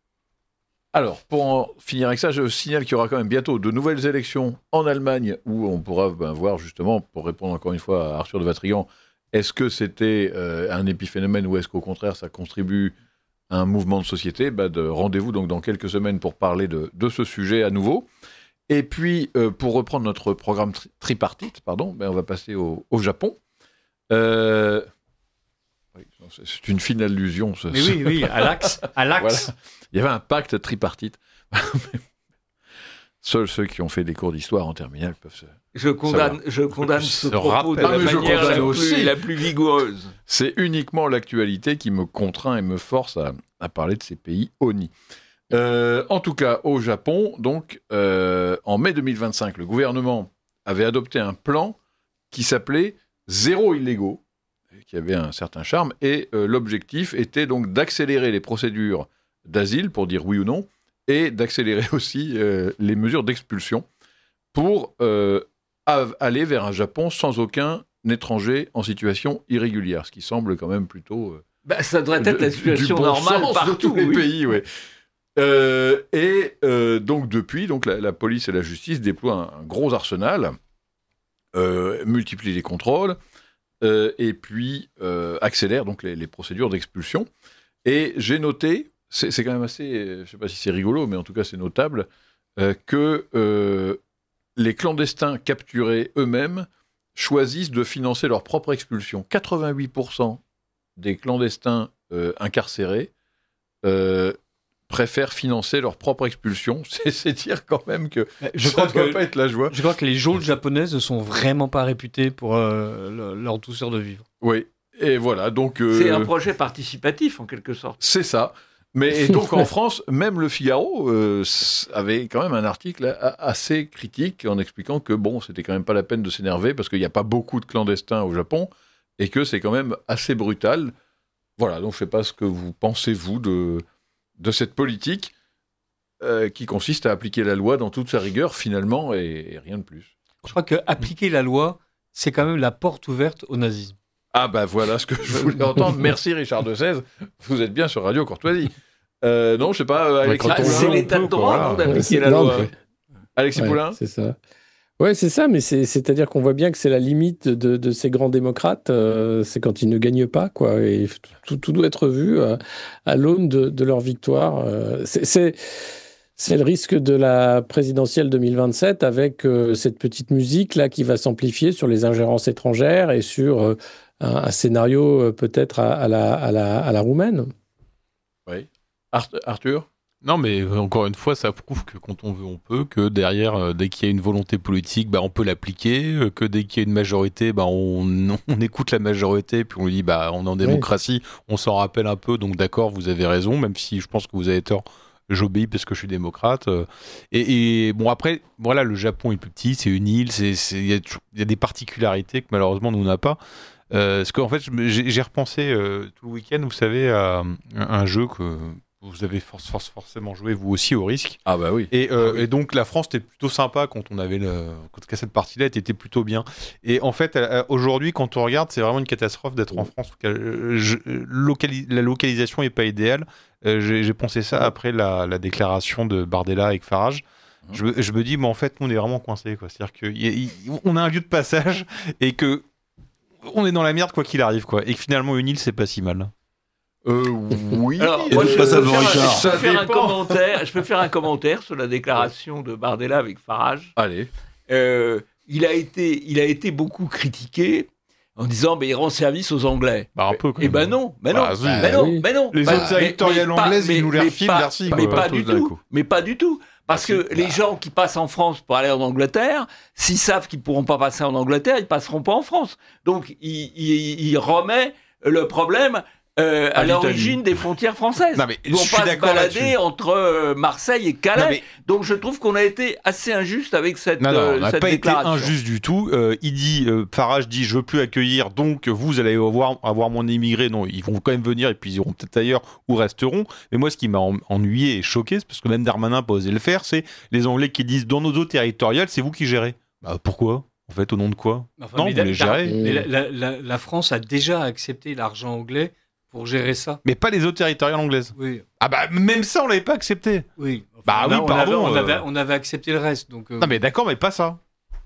Alors, pour en finir avec ça, je signale qu'il y aura quand même bientôt de nouvelles élections en Allemagne où on pourra ben, voir justement, pour répondre encore une fois à Arthur de Vatrigan, est-ce que c'était euh, un épiphénomène ou est-ce qu'au contraire ça contribue à un mouvement de société ? Ben, de rendez-vous donc dans quelques semaines pour parler de, de ce sujet à nouveau. Et puis, euh, pour reprendre notre programme tri- tripartite, pardon, ben, on va passer au, au Japon. Euh... Oui, c'est une fine allusion. Ce, Mais oui, oui, à l'axe. À l'axe. Voilà. Il y avait un pacte tripartite. Seuls ceux qui ont fait des cours d'histoire en terminale peuvent se... Je condamne, je condamne ce se propos de ah, la manière la aussi. plus, la plus vigoureuse. C'est uniquement l'actualité qui me contraint et me force à, à parler de ces pays honnis. Euh, en tout cas, au Japon, donc, euh, en mai deux mille vingt-cinq, le gouvernement avait adopté un plan qui s'appelait « Zéro illégaux », qui avait un certain charme, et euh, l'objectif était donc d'accélérer les procédures d'asile, pour dire oui ou non, et d'accélérer aussi euh, les mesures d'expulsion pour euh, av- aller vers un Japon sans aucun étranger en situation irrégulière, ce qui semble quand même plutôt... Euh, bah, ça devrait être la situation bon normale partout. De tous les oui. pays, ouais. Euh, et euh, donc depuis, donc, la, la police et la justice déploient un, un gros arsenal, euh, multiplient les contrôles, euh, et puis euh, accélèrent donc, les, les procédures d'expulsion. Et j'ai noté... C'est, c'est quand même assez, je ne sais pas si c'est rigolo, mais en tout cas c'est notable, euh, que euh, les clandestins capturés eux-mêmes choisissent de financer leur propre expulsion. quatre-vingt-huit pour cent des clandestins euh, incarcérés euh, préfèrent financer leur propre expulsion. C'est, c'est dire quand même que je ça crois ne doit que, pas être la joie. Je crois que les geôles japonaises ne sont vraiment pas réputées pour euh, le, leur douceur de vivre. Oui, et voilà. Donc, euh, c'est un projet participatif en quelque sorte. C'est ça. Mais et donc en France, même le Figaro euh, avait quand même un article assez critique en expliquant que bon, c'était quand même pas la peine de s'énerver parce qu'il n'y a pas beaucoup de clandestins au Japon et que c'est quand même assez brutal. Voilà, donc je sais pas ce que vous pensez vous de de cette politique euh, qui consiste à appliquer la loi dans toute sa rigueur finalement et, et rien de plus. Je crois que appliquer la loi, c'est quand même la porte ouverte au nazisme. Ah bah voilà ce que je voulais entendre. Merci Richard de Seize. Vous êtes bien sur Radio Courtoisie. Euh, non, je sais pas. Euh, Alexis ah, Poulain, c'est l'état de droit voilà. d'appliquer c'est la non, loi. mais... Alexis ouais, Poulain. C'est ça. Ouais, c'est ça, mais c'est, c'est-à-dire qu'on voit bien que c'est la limite de, de ces grands démocrates, euh, c'est quand ils ne gagnent pas, quoi. Et tout, tout doit être vu à, à l'aune de, de leur victoire. Euh, c'est, c'est, c'est le risque de la présidentielle deux mille vingt-sept avec euh, cette petite musique là qui va s'amplifier sur les ingérences étrangères et sur euh, un, un scénario euh, peut-être à, à, la, à, la, à la roumaine. Oui. Arthur ? Non, mais euh, encore une fois, ça prouve que quand on veut, on peut, que derrière, euh, dès qu'il y a une volonté politique, bah, on peut l'appliquer, euh, que dès qu'il y a une majorité, bah, on, on écoute la majorité, puis on lui dit, bah, on est en démocratie, oui. On s'en rappelle un peu, donc d'accord, vous avez raison, même si je pense que vous avez tort, j'obéis parce que je suis démocrate. Euh, et, et bon, après, voilà, le Japon est plus petit, c'est une île, il y, y a des particularités que malheureusement nous n'a pas. Euh, parce qu'en fait, j'ai, j'ai repensé euh, tout le week-end, vous savez, à, à un jeu que vous avez force, force, forcément joué vous aussi au risque. Ah bah oui. Et, euh, ah oui. et donc la France était plutôt sympa quand on avait le, quand cette partie-là était plutôt bien. Et en fait, aujourd'hui, quand on regarde, c'est vraiment une catastrophe d'être en France. Je, locali- la localisation est pas idéale. Euh, j'ai, j'ai pensé ça après la, la déclaration de Bardella avec Farage. Je, je me dis, mais en fait, on est vraiment coincé, quoi. C'est-à-dire qu'on a un lieu de passage et que on est dans la merde quoi qu'il arrive, quoi. Et que finalement, une île, c'est pas si mal. Euh, oui. Alors, moi, je, je, peux faire, je, peux faire un commentaire, je peux faire un commentaire sur la déclaration de Bardella avec Farage. Allez. Euh, il, a été, il a été beaucoup critiqué en disant bah, il rend service aux Anglais. Bah, un peu, et ben non, mais non, bah, bah, bah, non, oui. bah non. Les bah, autres territoriales anglaises, ils nous les refilent, merci. Mais pas du tout. Mais pas du tout. Parce que bah. les gens qui passent en France pour aller en Angleterre, s'ils savent qu'ils ne pourront pas passer en Angleterre, ils ne passeront pas en France. Donc, il, il, il remet le problème euh, à, à l'origine des frontières françaises. Non, mais ils ne vont pas se balader entre euh, Marseille et Calais. Non, mais... Donc, je trouve qu'on a été assez injuste avec cette déclaration. Non, non, on n'a euh, pas été injuste du tout. Euh, il dit, euh, Farage dit, je ne veux plus accueillir, donc vous allez avoir, avoir moins d'immigrés. Non, ils vont quand même venir et puis ils iront peut-être ailleurs ou resteront. Mais moi, ce qui m'a ennuyé et choqué, c'est parce que même Darmanin n'a pas osé le faire, c'est les Anglais qui disent, dans nos eaux territoriales, c'est vous qui gérez. Bah, pourquoi ? En fait, au nom de quoi ? Enfin, Non, vous les gérez. Mais la, la, la, la France a déjà accepté l'argent anglais pour gérer ça. Mais pas les eaux territoriales anglaises. Oui. Ah bah même ça, on l'avait pas accepté. Oui. Enfin, bah on oui, a, pardon. On avait, on, euh... avait, on avait accepté le reste. Donc, euh... Non mais d'accord, mais pas ça.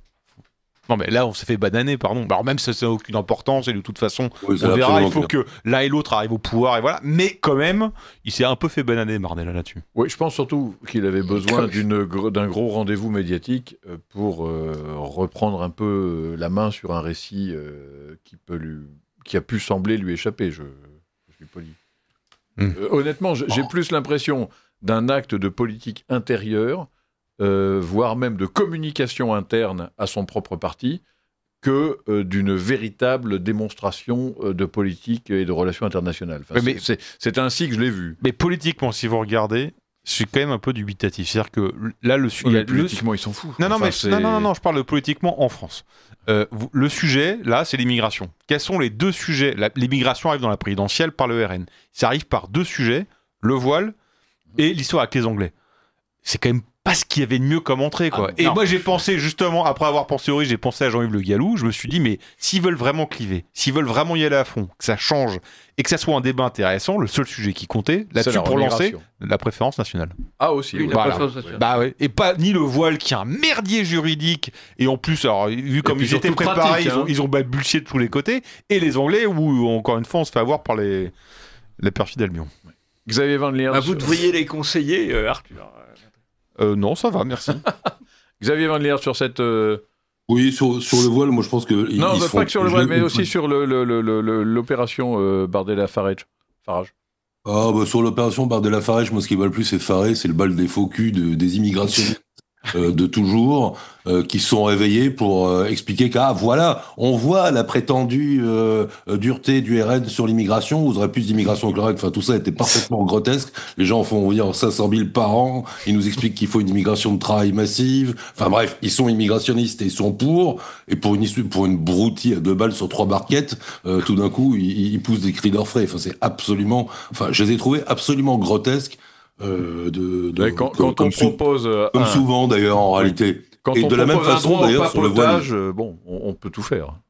Non mais là, on s'est fait bananer, pardon. Alors même ça, ça n'a aucune importance et de toute façon, oui, on verra. Il faut que l'un et l'autre arrivent au pouvoir et voilà. Mais quand même, il s'est un peu fait bananer, Bardella, là-dessus. Oui, je pense surtout qu'il avait besoin d'une, d'un gros rendez-vous médiatique pour euh, reprendre un peu la main sur un récit euh, qui peut lui, qui a pu sembler lui échapper. Je, je suis poli. Mmh. Euh, honnêtement, j'ai oh. plus l'impression d'un acte de politique intérieure, euh, voire même de communication interne à son propre parti, que euh, d'une véritable démonstration euh, de politique et de relations internationales. Enfin, mais, c'est, c'est, c'est ainsi que je l'ai vu. Mais politiquement, si vous regardez, c'est quand même un peu dubitatif. C'est-à-dire que là, le sujet... Politiquement, le... ils s'en foutent. Non, non, enfin, mais, c'est... non, non, non, non, je parle de politiquement en France. Euh, le sujet, là, c'est l'immigration. Quels sont les deux sujets ? la, L'immigration arrive dans la présidentielle par le R N. Ça arrive par deux sujets, le voile et l'histoire avec les Anglais. C'est quand même pas ce qu'il y avait de mieux comme entrée, quoi. Ah, et non. Moi, j'ai pensé, justement, après avoir pensé au riz, j'ai pensé à Jean-Yves Le Gallou, je me suis dit, mais s'ils veulent vraiment cliver, s'ils veulent vraiment y aller à fond, que ça change, et que ça soit un débat intéressant, le seul sujet qui comptait, là-dessus, pour lancer, la préférence nationale. Ah, aussi. Oui, oui. la voilà. préférence nationale. Bah ouais. Et pas, ni le voile, qui est un merdier juridique, et en plus, alors, vu comme ils étaient préparés, pratique, hein. ils ont, ils ont balbutié de tous les côtés, et les Anglais, où, encore une fois, on se fait avoir par les, les perfide Albion. Ouais. Xavier Van Leer. Bah, vous devriez les conseiller, euh, Arthur. Euh, non, ça va, merci. Xavier Van Leer, sur cette... Euh... Oui, sur, sur le voile, moi je pense que... Ils, non, ils pas font... que sur le voile, mais aussi sur le, le, le, le, l'opération euh, Bardella-Farage. Farage. Ah, bah, sur l'opération Bardella-Farage, moi ce qui va le plus effarer, c'est le bal des faux culs de, des immigrations euh, de toujours, euh, qui se sont réveillés pour euh, expliquer qu'à ah, voilà, on voit la prétendue euh, dureté du R N sur l'immigration, vous aurez plus d'immigration que le R N, enfin tout ça était parfaitement grotesque, les gens font venir cinq cent mille par an, ils nous expliquent qu'il faut une immigration de travail massive, enfin bref, ils sont immigrationnistes et ils sont pour, et pour une pour une broutille à deux balles sur trois barquettes, euh, tout d'un coup, ils, ils poussent des cris d'orfraie, enfin c'est absolument, enfin je les ai trouvés absolument grotesques. Euh, de, de, quand, comme, quand on sou- propose euh, comme un... souvent d'ailleurs en réalité quand et on de la même façon d'ailleurs sur le voile euh, bon on, on peut tout faire.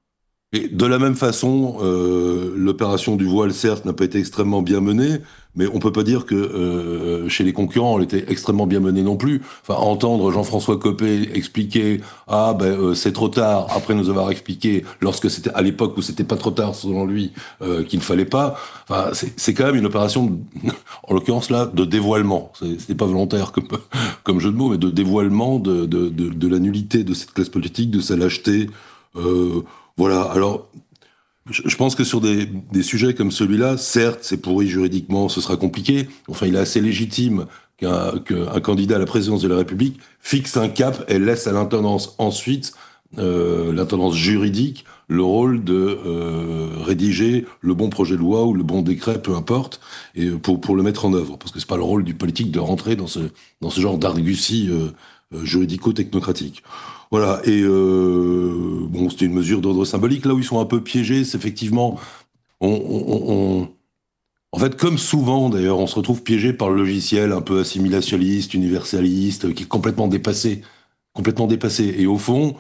Et de la même façon, euh, l'opération du voile, certes, n'a pas été extrêmement bien menée, mais on peut pas dire que euh, chez les concurrents, elle était extrêmement bien menée non plus. Enfin, entendre Jean-François Copé expliquer ah ben euh, c'est trop tard, après nous avoir expliqué lorsque c'était à l'époque où c'était pas trop tard selon lui euh, qu'il ne fallait pas. Enfin, c'est, c'est quand même une opération, de, en l'occurrence là, de dévoilement. C'est, c'est pas volontaire comme comme jeu de mots, mais de dévoilement de de de, de la nullité de cette classe politique, de sa lâcheté. Euh, Voilà, alors je je pense que sur des, des sujets comme celui-là, certes, c'est pourri juridiquement, ce sera compliqué. Enfin, il est assez légitime qu'un qu'un candidat à la présidence de la République fixe un cap et laisse à l'intendance ensuite, euh, l'intendance juridique, le rôle de euh, rédiger le bon projet de loi ou le bon décret, peu importe, et pour pour le mettre en œuvre. Parce que c'est pas le rôle du politique de rentrer dans ce dans ce genre d'argutie euh, euh, juridico-technocratique. Voilà, et euh, bon, c'était une mesure d'ordre symbolique. Là où ils sont un peu piégés, c'est effectivement, on, on, on- en fait, comme souvent d'ailleurs, on se retrouve piégé par le logiciel un peu assimilationniste, universaliste, qui est complètement dépassé, complètement dépassé. Et au fond,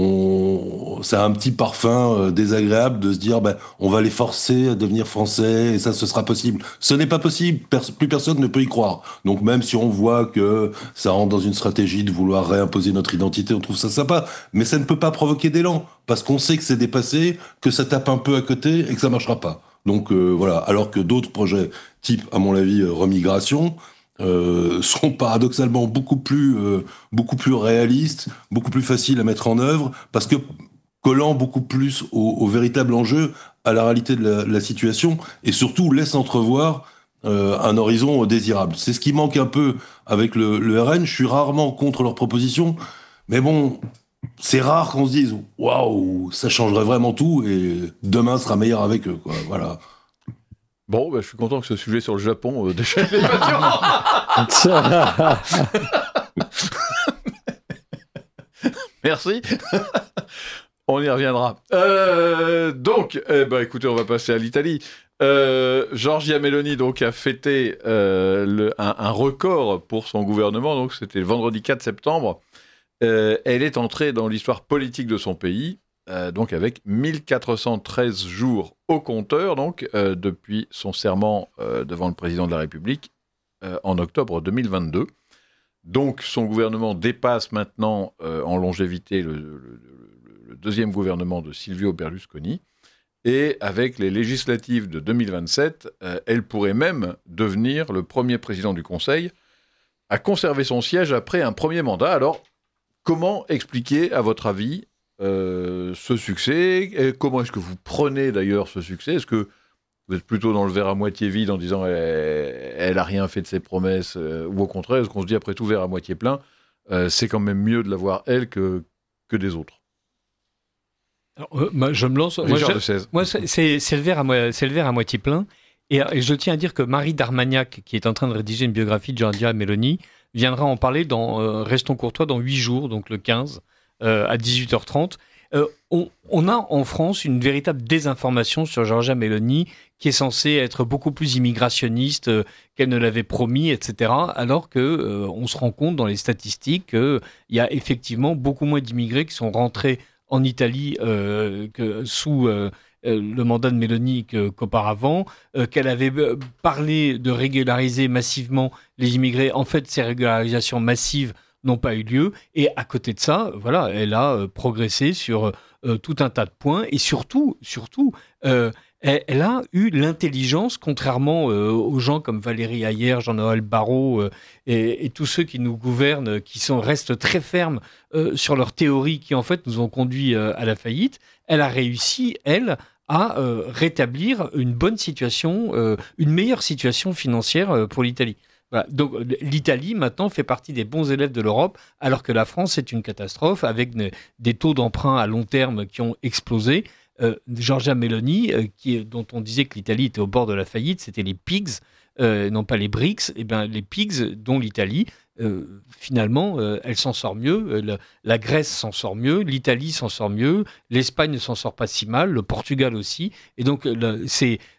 on, ça a un petit parfum euh, désagréable de se dire, ben, on va les forcer à devenir français et ça, ce sera possible. Ce n'est pas possible. Pers- plus personne ne peut y croire. Donc même si on voit que ça rentre dans une stratégie de vouloir réimposer notre identité, on trouve ça sympa. Mais ça ne peut pas provoquer d'élan parce qu'on sait que c'est dépassé, que ça tape un peu à côté et que ça marchera pas. Donc euh, voilà. Alors que d'autres projets, type à mon avis euh, remigration, euh, sont paradoxalement beaucoup plus euh, beaucoup plus réalistes, beaucoup plus faciles à mettre en œuvre, parce que collant beaucoup plus au, au véritable enjeu, à la réalité de la, de la situation, et surtout laisse entrevoir euh, un horizon désirable. C'est ce qui manque un peu avec le, le R N. Je suis rarement contre leurs propositions, mais bon, c'est rare qu'on se dise waouh, ça changerait vraiment tout et demain sera meilleur avec eux, quoi. Voilà. Bon, bah, je suis content que ce sujet sur le Japon euh, déchaîne les passions. Merci. On y reviendra. Euh, donc, eh ben, écoutez, on va passer à l'Italie. Euh, Giorgia Meloni donc a fêté euh, le, un, un record pour son gouvernement. Donc, c'était le vendredi quatre septembre. Euh, elle est entrée dans l'histoire politique de son pays. Euh, donc avec mille quatre cent treize jours au compteur, donc euh, depuis son serment euh, devant le président de la République euh, en octobre deux mille vingt-deux. Donc son gouvernement dépasse maintenant euh, en longévité le, le, le, le deuxième gouvernement de Silvio Berlusconi. Et avec les législatives de deux mille vingt-sept, euh, elle pourrait même devenir le premier président du Conseil à conserver son siège après un premier mandat. Alors, comment expliquer, à votre avis, Euh, ce succès, et comment est-ce que vous prenez d'ailleurs ce succès? Est-ce que vous êtes plutôt dans le verre à moitié vide en disant elle, elle a rien fait de ses promesses, euh, ou au contraire, est-ce qu'on se dit après tout verre à moitié plein, euh, c'est quand même mieux de l'avoir elle que, que des autres? Alors, euh, moi, je me lance. Moi, je, moi c'est, c'est, c'est, le verre à mo- c'est le verre à moitié plein. Et, et je tiens à dire que Marie Darmagnac, qui est en train de rédiger une biographie de Giorgia Meloni, viendra en parler dans euh, Restons courtois dans huit jours, donc le quinze. Euh, à dix-huit heures trente. Euh, on, on a en France une véritable désinformation sur Giorgia Meloni qui est censée être beaucoup plus immigrationniste euh, qu'elle ne l'avait promis, et cetera. Alors que euh, on se rend compte dans les statistiques qu'il y a effectivement beaucoup moins d'immigrés qui sont rentrés en Italie euh, que sous euh, le mandat de Meloni que, qu'auparavant, euh, qu'elle avait parlé de régulariser massivement les immigrés. En fait, ces régularisations massives n'ont pas eu lieu. Et à côté de ça, voilà, elle a euh, progressé sur euh, tout un tas de points. Et surtout, surtout euh, elle, elle a eu l'intelligence, contrairement euh, aux gens comme Valérie Hayer, Jean-Noël Barrot euh, et, et tous ceux qui nous gouvernent, qui sont, restent très fermes euh, sur leurs théories qui, en fait, nous ont conduit euh, à la faillite. Elle a réussi, elle, à euh, rétablir une bonne situation, euh, une meilleure situation financière euh, pour l'Italie. Voilà. Donc l'Italie maintenant fait partie des bons élèves de l'Europe, alors que la France est une catastrophe avec ne, des taux d'emprunt à long terme qui ont explosé. Euh, Giorgia Meloni, euh, qui, dont on disait que l'Italie était au bord de la faillite, c'était les pigs, euh, non pas les BRICS. Et ben les pigs, dont l'Italie, euh, finalement, euh, elle s'en sort mieux. La, la Grèce s'en sort mieux, l'Italie s'en sort mieux, l'Espagne ne s'en sort pas si mal, le Portugal aussi. Et donc le, c'est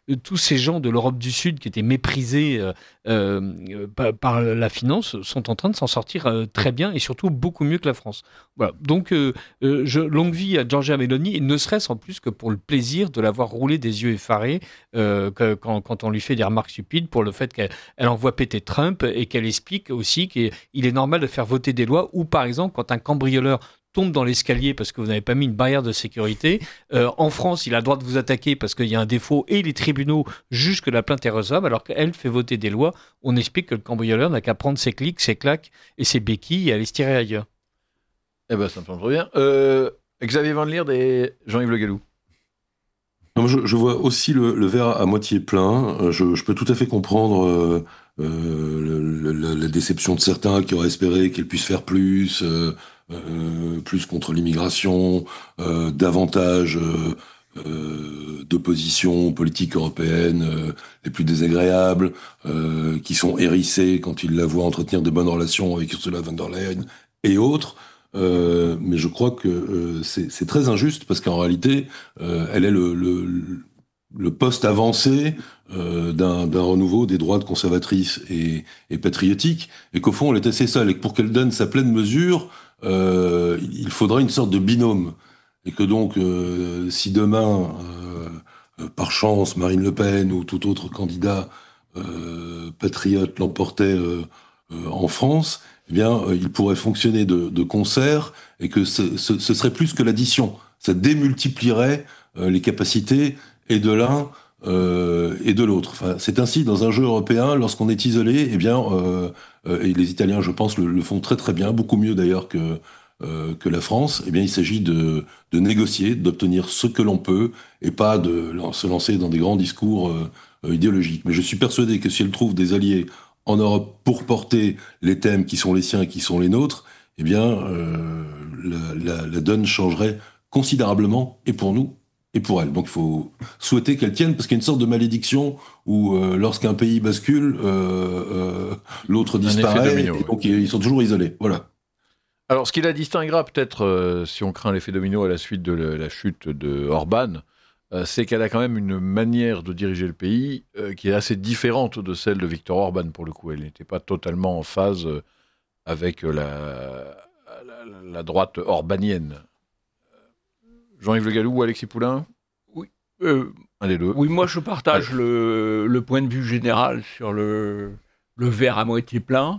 euh, tous ces gens de l'Europe du Sud qui étaient méprisés euh, euh, par, par la finance sont en train de s'en sortir euh, très bien et surtout beaucoup mieux que la France. Voilà. Donc, euh, euh, je, longue vie à Giorgia Meloni, et ne serait-ce en plus que pour le plaisir de l'avoir roulé des yeux effarés euh, que, quand, quand on lui fait des remarques stupides pour le fait qu'elle elle envoie péter Trump et qu'elle explique aussi qu'il est normal de faire voter des lois ou, par exemple, quand un cambrioleur tombe dans l'escalier parce que vous n'avez pas mis une barrière de sécurité. Euh, en France, il a le droit de vous attaquer parce qu'il y a un défaut et les tribunaux jugent que la plainte est recevable alors qu'elle fait voter des lois. On explique que le cambrioleur n'a qu'à prendre ses clics, ses claques et ses béquilles et aller se tirer ailleurs. Eh ben, ça me semble très bien. Euh, Xavier Van Lierde et Jean-Yves Le Gallou. Non, je, je vois aussi le, le verre à moitié plein. Je, je peux tout à fait comprendre euh, euh, le, le, la déception de certains qui auraient espéré qu'elle puisse faire plus, euh, euh, plus contre l'immigration, euh, davantage euh, euh, d'opposition politique européenne euh, les plus désagréables, euh, qui sont hérissés quand ils la voient entretenir de bonnes relations avec Ursula von der Leyen et autres. Euh, mais je crois que euh, c'est, c'est très injuste parce qu'en réalité, euh, elle est le, le, le poste avancé euh, d'un, d'un renouveau des droites conservatrices et, et patriotiques, et qu'au fond, elle est assez seule, et que pour qu'elle donne sa pleine mesure, euh, il faudrait une sorte de binôme. Et que donc, euh, si demain, euh, par chance, Marine Le Pen ou tout autre candidat euh, patriote l'emportait euh, euh, en France, eh bien, euh, il pourrait fonctionner de, de concert et que ce, ce, ce serait plus que l'addition. Ça démultiplierait euh, les capacités et de l'un euh, et de l'autre. Enfin, c'est ainsi dans un jeu européen, lorsqu'on est isolé, eh bien, euh, euh, et les Italiens, je pense, le, le font très très bien, beaucoup mieux d'ailleurs que euh, que la France. Eh bien, il s'agit de, de négocier, d'obtenir ce que l'on peut, et pas de se lancer dans des grands discours euh, idéologiques. Mais je suis persuadé que si elle trouve des alliés en Europe pour porter les thèmes qui sont les siens et qui sont les nôtres, eh bien, euh, la, la, la donne changerait considérablement, et pour nous, et pour elle. Donc il faut souhaiter qu'elle tienne, parce qu'il y a une sorte de malédiction où euh, lorsqu'un pays bascule, euh, euh, l'autre disparaît, domino, et donc ouais. Ils sont toujours isolés. Voilà. Alors ce qui la distinguera peut-être, euh, si on craint l'effet domino à la suite de la, la chute de Orban, euh, c'est qu'elle a quand même une manière de diriger le pays euh, qui est assez différente de celle de Viktor Orban, pour le coup. Elle n'était pas totalement en phase euh, avec la, la, la droite orbanienne. Jean-Yves Le Gallou ou Alexis Poulain ? Oui. Euh, Un des deux. Oui, moi je partage le, le point de vue général sur le, le verre à moitié plein.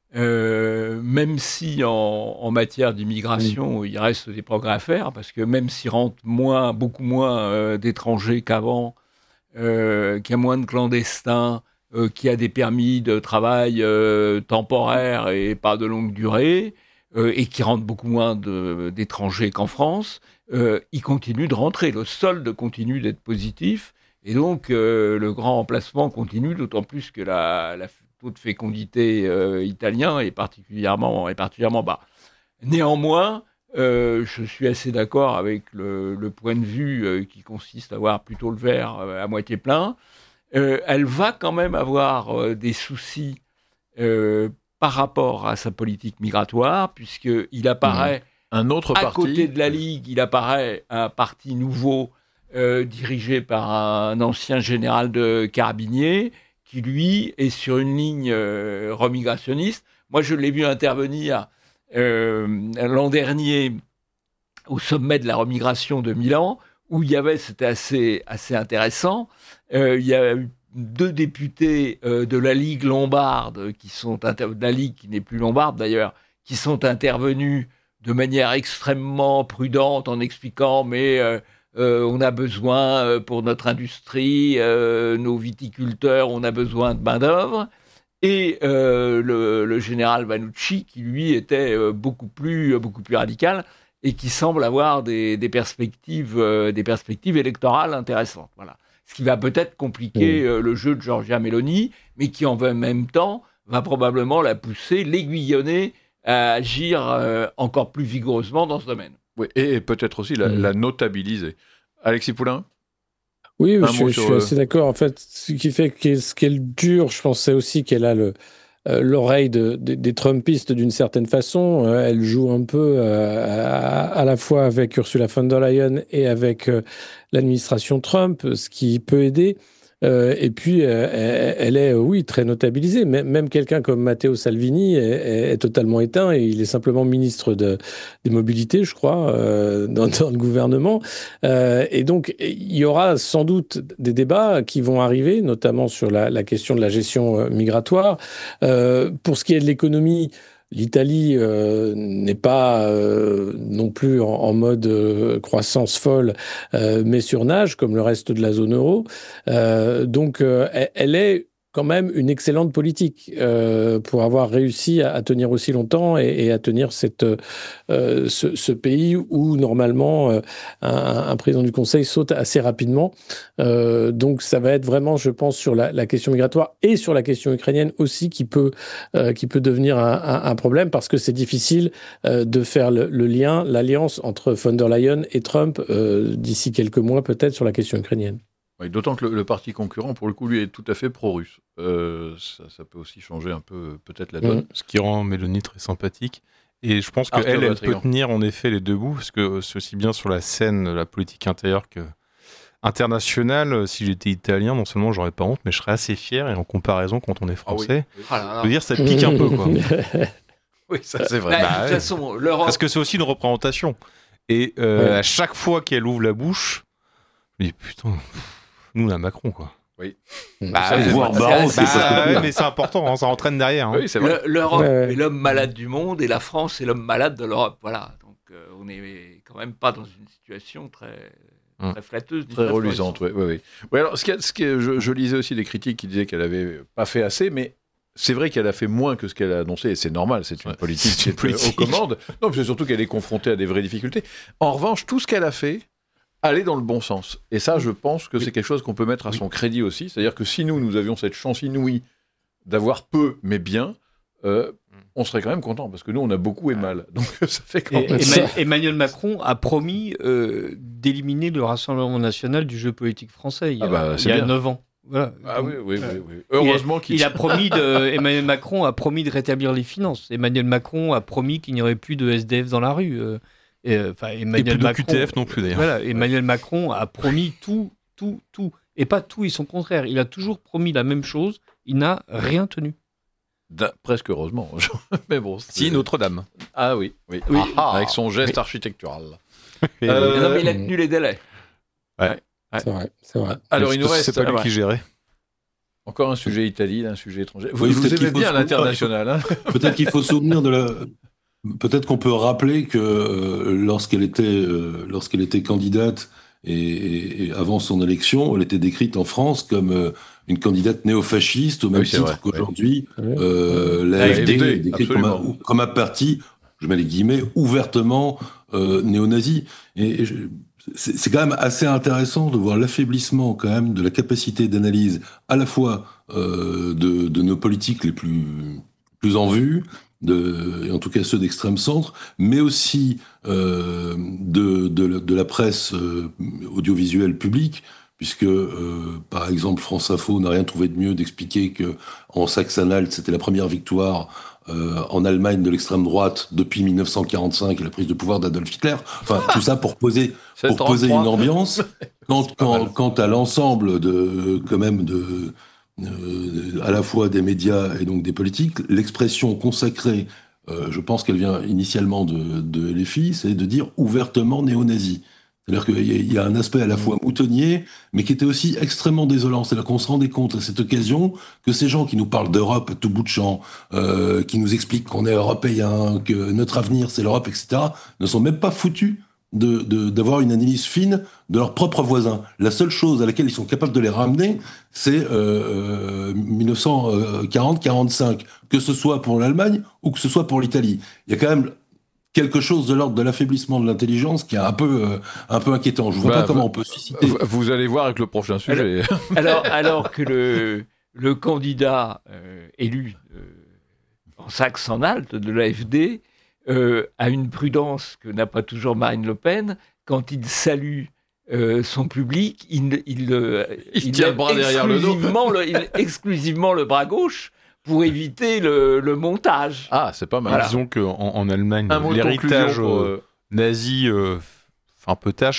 Euh, même si en, en matière d'immigration, oui. il reste des progrès à faire, parce que même s'il rentre moins, beaucoup moins euh, d'étrangers qu'avant, euh, qu'il y a moins de clandestins, euh, qu'il y a des permis de travail euh, temporaires et pas de longue durée, euh, et qu'il rentre beaucoup moins de, d'étrangers qu'en France, euh, il continue de rentrer. Le solde continue d'être positif, et donc euh, le grand emplacement continue, d'autant plus que la, la taux de fécondité euh, italien est particulièrement, est particulièrement bas. Néanmoins, euh, je suis assez d'accord avec le, le point de vue euh, qui consiste à voir plutôt le verre euh, à moitié plein. Euh, elle va quand même avoir euh, des soucis euh, par rapport à sa politique migratoire, puisqu'il apparaît, mmh. un autre à parti. côté de la Ligue, il apparaît un parti nouveau euh, dirigé par un ancien général de carabiniers, qui, lui, est sur une ligne euh, remigrationniste. Moi, je l'ai vu intervenir euh, l'an dernier au sommet de la remigration de Milan, où il y avait, c'était assez, assez intéressant, euh, il y a eu deux députés euh, de la Ligue lombarde, qui sont inter- de la Ligue qui n'est plus lombarde d'ailleurs, qui sont intervenus de manière extrêmement prudente en expliquant « mais euh, Euh, on a besoin euh, pour notre industrie, euh, nos viticulteurs, on a besoin de main-d'œuvre. » Et euh, le, le général Vannucci, qui lui était euh, beaucoup plus, beaucoup plus radical et qui semble avoir des, des perspectives, euh, des perspectives électorales intéressantes. Voilà. Ce qui va peut-être compliquer euh, le jeu de Giorgia Meloni, mais qui en même temps va probablement la pousser, l'aiguillonner à agir euh, encore plus vigoureusement dans ce domaine. Oui, et peut-être aussi la, mmh. la notabiliser. Alexis Poulain ? Oui, je, je suis assez d'accord. En fait, ce qui fait que ce qu'elle dure, je pense, c'est aussi qu'elle a le, euh, l'oreille de, de, des Trumpistes d'une certaine façon. Euh, elle joue un peu euh, à, à la fois avec Ursula von der Leyen et avec euh, l'administration Trump, ce qui peut aider. Euh, et puis, euh, elle, elle est, oui, très notabilisée. Même, même quelqu'un comme Matteo Salvini est, est, est totalement éteint et il est simplement ministre de, des mobilités, je crois, euh, dans, dans le gouvernement. Euh, et donc, il y aura sans doute des débats qui vont arriver, notamment sur la, la question de la gestion migratoire. Euh, pour ce qui est de l'économie, l'Italie euh, n'est pas euh, non plus en, en mode euh, croissance folle, euh, mais surnage, comme le reste de la zone euro. Euh, donc, euh, elle, elle est quand même une excellente politique euh, pour avoir réussi à, à tenir aussi longtemps et, et à tenir cette, euh, ce, ce pays où, normalement, euh, un, un président du Conseil saute assez rapidement. Euh, donc, ça va être vraiment, je pense, sur la, la question migratoire et sur la question ukrainienne aussi qui peut, euh, qui peut devenir un, un, un problème parce que c'est difficile euh, de faire le, le lien, l'alliance entre von der Leyen et Trump euh, d'ici quelques mois, peut-être, sur la question ukrainienne. Oui, d'autant que le, le parti concurrent, pour le coup, lui, est tout à fait pro-russe. Euh, ça, ça peut aussi changer un peu, peut-être, la donne. Mmh. Ce qui rend Mélanie très sympathique. Et je pense qu'elle, elle peut tenir, en effet, les deux bouts, parce que c'est aussi bien sur la scène, la politique intérieure que internationale. Si j'étais italien, non seulement j'aurais pas honte, mais je serais assez fier. Et en comparaison, quand on est français, ah oui. Ah je veux dire, ça pique un peu, quoi. Oui, ça c'est vrai. Bah, bah, de toute ouais. façon, l'Europe... Parce que c'est aussi une représentation. Et euh, ouais. à chaque fois qu'elle ouvre la bouche, je me dis, putain... Nous, on a Macron, quoi. Oui. Bah, ouais, voir Barrault, c'est bah, ouais, mais c'est important, hein, ça entraîne derrière. Hein. Oui, c'est vrai. Le, L'Europe ouais, ouais. est l'homme malade du monde et la France est l'homme malade de l'Europe. Voilà. Donc, euh, on n'est quand même pas dans une situation très, hum. très flatteuse. Très reluisante, oui. oui, oui. oui alors, ce qui, ce qui, je, je lisais aussi des critiques qui disaient qu'elle n'avait pas fait assez, mais c'est vrai qu'elle a fait moins que ce qu'elle a annoncé, et c'est normal, c'est une ouais, politique qui est politique. aux commandes. Non, c'est surtout qu'elle est confrontée à des vraies difficultés. En revanche, tout ce qu'elle a fait, aller dans le bon sens. Et ça, je pense que oui. c'est quelque chose qu'on peut mettre à son crédit aussi. C'est-à-dire que si nous, nous avions cette chance inouïe d'avoir peu, mais bien, euh, on serait quand même content, parce que nous, on a beaucoup et mal. Donc, ça fait quand même... Emma- Emmanuel Macron a promis euh, d'éliminer le Rassemblement national du jeu politique français il y a, ah bah, il y a neuf ans. Voilà. Ah oui, oui, oui, oui. Heureusement il, qu'il... Il a promis de, Emmanuel Macron a promis de rétablir les finances. Emmanuel Macron a promis qu'il n'y aurait plus de S D F dans la rue. Euh, Et, enfin, Emmanuel et plus de Macron, Q T F non plus d'ailleurs. Voilà, Emmanuel Macron a promis tout, tout, tout. Et pas tout et son contraire. Il a toujours promis la même chose. Il n'a rien tenu. D'un, presque heureusement. Mais bon. C'est... Si, Notre-Dame. Ah oui, oui. oui. Ah, avec son geste oui. architectural. euh... Non, mais il a tenu les délais. Ouais. ouais. C'est vrai, c'est vrai. Alors, il nous reste... C'est pas lui ah, qui gérait. Encore un sujet Italie, un sujet étranger. Vous, oui, vous aimez bien souvenir, l'international. Hein peut-être qu'il faut souvenir de la... Peut-être qu'on peut rappeler que euh, lorsqu'elle était, euh, lorsqu'elle était candidate et, et, et avant son élection, elle était décrite en France comme euh, une candidate néofasciste au même oui, titre vrai, qu'aujourd'hui ouais. euh, la A F D est décrite comme un, comme un parti, je mets les guillemets, ouvertement euh, néo-nazi. Et, et je, c'est, c'est quand même assez intéressant de voir l'affaiblissement quand même de la capacité d'analyse à la fois euh, de, de nos politiques les plus, plus en vue, de, et en tout cas ceux d'extrême centre, mais aussi euh, de, de, de la presse euh, audiovisuelle publique, puisque euh, par exemple France Info n'a rien trouvé de mieux d'expliquer que en Saxe-Anhalt c'était la première victoire euh, en Allemagne de l'extrême droite depuis dix-neuf cent quarante-cinq et la prise de pouvoir d'Adolf Hitler. Enfin tout ça pour poser pour poser une ambiance. Quant, quant, quant à l'ensemble de quand même de Euh, à la fois des médias et donc des politiques, l'expression consacrée, euh, je pense qu'elle vient initialement de, de L F I, c'est de dire ouvertement néo-nazi. C'est-à-dire qu'il y a un aspect à la fois moutonnier, mais qui était aussi extrêmement désolant. C'est-à-dire qu'on se rendait compte à cette occasion que ces gens qui nous parlent d'Europe à tout bout de champ, euh, qui nous expliquent qu'on est européens, que notre avenir c'est l'Europe, et cetera, ne sont même pas foutus De, de, d'avoir une analyse fine de leurs propres voisins. La seule chose à laquelle ils sont capables de les ramener, c'est euh, euh, dix-neuf cent quarante quarante-cinq, que ce soit pour l'Allemagne ou que ce soit pour l'Italie. Il y a quand même quelque chose de l'ordre de l'affaiblissement de l'intelligence qui est un peu, euh, un peu inquiétant. Je ne vois bah, pas comment on peut susciter... Vous allez voir avec le prochain sujet. Alors, alors, alors que le, le candidat euh, élu euh, en Saxe-Anhalt de l'A F D Euh, a une prudence que n'a pas toujours Marine Le Pen. Quand il salue euh, son public, il, il, euh, il, il tient le bras derrière le dos. Le, il, exclusivement le bras gauche pour éviter le, le montage. Ah, c'est pas mal. Voilà. Disons qu'en en Allemagne, l'héritage pour, euh, nazi euh, fait un peu tâche.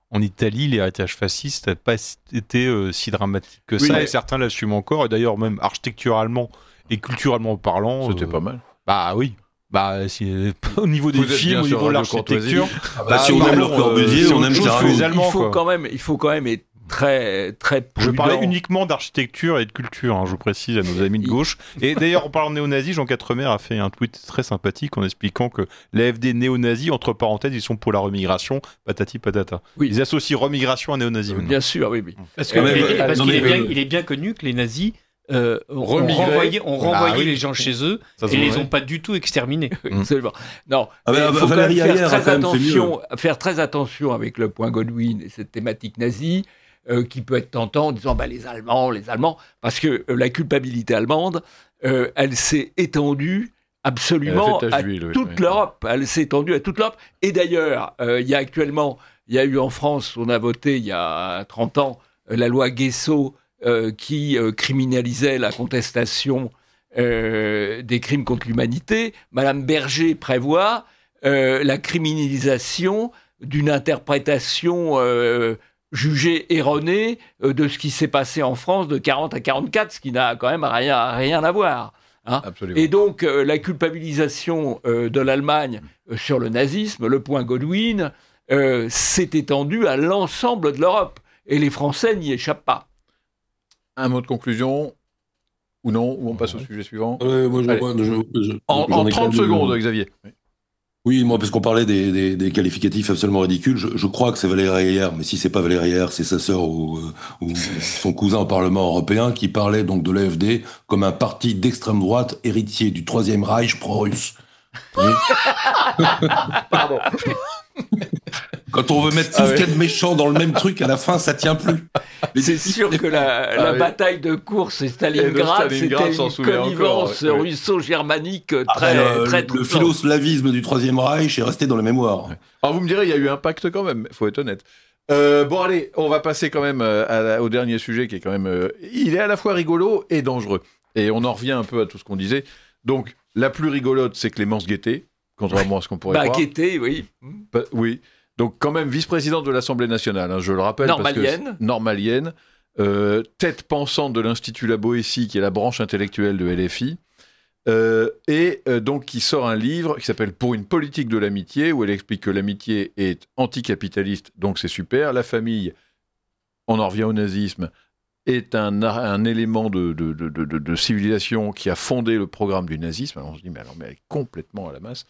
en Italie, l'héritage fasciste n'a pas été euh, si dramatique que Oui, ça, mais- et certains l'assument encore, et d'ailleurs même architecturalement et culturellement parlant. C'était euh, pas mal. Bah oui. Bah, si, au niveau des Vous êtes films, bien au sur niveau de Radio Courtoisie. l'architecture, Bah, si on aime leur Corbusier, c'est on autre aime chose Sarah que les Maud. Allemands, il faut quoi. quand même, il faut quand même être très, très Je prudent. parlais uniquement d'architecture et de culture, hein, je précise à nos amis de Il- gauche. Et d'ailleurs, en parlant de néo-nazis, Jean Quatremer a fait un tweet très sympathique en expliquant que l'A F D néo-nazis, entre parenthèses, ils sont pour la remigration, patati patata. Oui. Ils associent remigration à néo-nazis. maintenant. Bien sûr, oui, oui. Parce Eh ben, qu'il euh, parce non, qu'il mais, est, bien- euh, il est bien connu que les nazis euh, ont Remigraient. renvoyé, ont Ah renvoyé oui. les gens chez eux Ça se et les voit. ont pas du tout exterminés. Mm. Absolument. Non, Ah mais bah, il faut quand même Valérie faire Ayer a très quand même fait attention, faire très attention avec le point Godwin et cette thématique nazie, euh, qui peut être tentant en disant bah, les Allemands, les Allemands, parce que euh, la culpabilité allemande, euh, elle s'est étendue absolument Elle a fait tache à d'huile, oui, toute oui. l'Europe. Elle s'est étendue à toute l'Europe. Et d'ailleurs, euh, il y a actuellement, il y a eu en France, on a voté il y a trente ans, euh, la loi Guesso euh, qui euh, criminalisait la contestation euh, des crimes contre l'humanité. Madame Berger prévoit euh, la criminalisation d'une interprétation euh, jugée erronée euh, de ce qui s'est passé en France de quarante à quarante-quatre, ce qui n'a quand même rien, rien à voir. Hein. Absolument. Et donc, euh, la culpabilisation euh, de l'Allemagne euh, sur le nazisme, le point Godwin, euh, s'est étendue à l'ensemble de l'Europe. Et les Français n'y échappent pas. Un mot de conclusion ou non, ou on passe au sujet suivant. Ouais, moi, je- Allez. moi, je- je- En, j'en en ai trente quand même- secondes, Xavier. Oui, moi, parce qu'on parlait des, des, des qualificatifs absolument ridicules, je, je crois que c'est Valérie Ayer, mais si c'est pas Valérie Ayer, c'est sa sœur ou, ou son cousin au Parlement européen qui parlait donc de l'A F D comme un parti d'extrême droite héritier du Troisième Reich pro-russe. Oui. Pardon. Quand on veut mettre tout Ah ce ouais. qu'il y a de méchant dans le même truc, à la fin, ça tient plus. C'est sûr que la, Ah la oui. bataille de course et Stalingrad, Et de Stalingrad, c'était s'en une souvient connivence encore, ouais. russo-germanique Ah, très, ben, le- très le troublante. philoslavisme du Troisième Reich est resté dans la mémoire. Alors vous me direz, il y a eu un pacte quand même, faut être honnête. Euh, bon allez, on va passer quand même euh, à la- au dernier sujet qui est quand même... euh, il est à la fois rigolo et dangereux. Et on en revient un peu à tout ce qu'on disait. Donc, la plus rigolote, c'est Clémence Guettet, contrairement à ce qu'on pourrait Bah, croire. Guettet, oui. Bah, oui. Donc, quand même, vice-présidente de l'Assemblée nationale, hein, je le rappelle. parce que Normalienne. c'est- Normalienne. Euh, tête pensante de l'Institut La Boétie, qui est la branche intellectuelle de L F I. Euh, et euh, donc, qui sort un livre qui s'appelle Pour une politique de l'amitié, où elle explique que l'amitié est anticapitaliste, donc c'est super. La famille, on en revient au nazisme, est un, un élément de, de, de, de, de civilisation qui a fondé le programme du nazisme. Alors on se dit, mais alors, mais elle est complètement à la masse.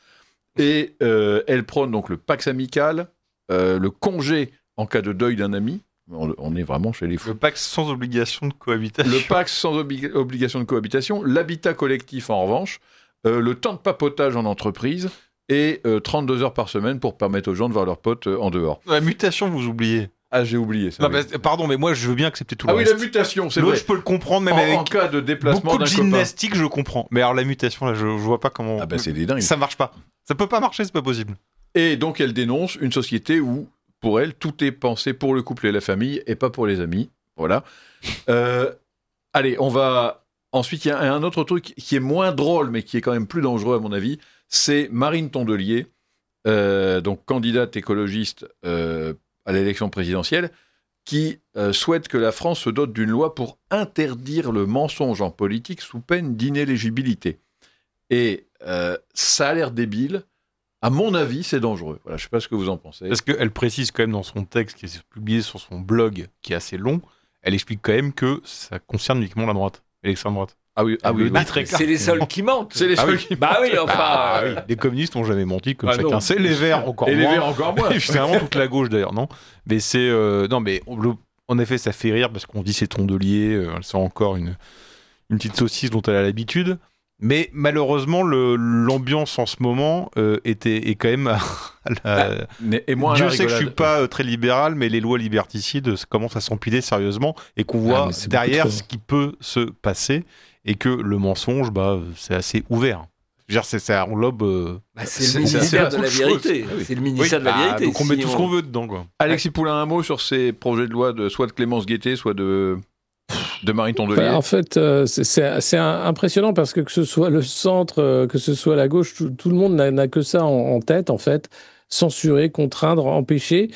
Et euh, elle prône donc le pax amical, euh, le congé en cas de deuil d'un ami. On, on est vraiment chez les fous. Le pacte sans obligation de cohabitation. Le pax sans obli- obligation de cohabitation, l'habitat collectif en revanche, euh, le temps de papotage en entreprise et euh, trente-deux heures par semaine pour permettre aux gens de voir leurs potes euh, en dehors. La mutation, vous oubliez. Ah, j'ai oublié ça. Non, oui. bah, pardon, mais moi, je veux bien accepter tout Ah le oui, reste. la mutation, c'est L'autre, vrai. je peux le comprendre, même En, avec en cas de déplacement beaucoup de d'un copain. gymnastique, je comprends. Mais alors, la mutation, là, je, je vois pas comment. Ah bah c'est des dingues. Ça marche pas. Ça peut pas marcher, c'est pas possible. Et donc elle dénonce une société où, pour elle, tout est pensé pour le couple et la famille et pas pour les amis. Voilà. Euh, allez, on va... Ensuite, il y a un autre truc qui est moins drôle, mais qui est quand même plus dangereux à mon avis, c'est Marine Tondelier, euh, donc candidate écologiste euh, à l'élection présidentielle, qui euh, souhaite que la France se dote d'une loi pour interdire le mensonge en politique sous peine d'inéligibilité. Et euh, ça a l'air débile. À mon avis, c'est dangereux. Voilà, je ne sais pas ce que vous en pensez. Parce qu'elle précise quand même dans son texte, qui est publié sur son blog, qui est assez long, elle explique quand même que ça concerne uniquement la droite, et l'extrême droite. Ah oui, ah Elle oui, le oui. dit très clairement. C'est les seuls qui mentent. C'est les Ah seuls oui. qui... Bah oui, enfin. Ah euh, oui, les communistes n'ont jamais menti, comme Ah chacun non. sait. Les Verts encore Et les moins. Verts encore moins. Et finalement, toute la gauche d'ailleurs, non. Mais c'est. euh, non, mais on- le- en effet, ça fait rire parce qu'on dit c'est Tondelier, euh, elle sent encore une, une petite saucisse dont elle a l'habitude. Mais malheureusement, le- l'ambiance en ce moment euh, était, est quand même. à la- Mais- Et moi, Dieu la sait que je suis rigolade. pas euh, très libéral, mais les lois liberticides ça commencent à s'empiler sérieusement et qu'on Ah, voit mais c'est derrière beaucoup trop. ce qui peut se passer et que le mensonge, bah, c'est assez ouvert. Je veux dire, c'est- ça englobe. euh, bah, C'est- c'est le c'est ministère assez de la beaucoup de choses. vérité. Ah oui. C'est le ministère de la bah, vérité. donc on met Si tout ce qu'on veut dedans, quoi. Alexis Poulain, un mot sur ces projets de loi de soit de Clémence Guettet, soit de, de Marine Tondelier. Enfin, en fait, euh, c'est- c'est c'est un- impressionnant parce que que ce soit le centre, euh, que ce soit la gauche, tout, tout le monde n'a n'a que ça en, en tête, en fait. censurer, contraindre, empêcher,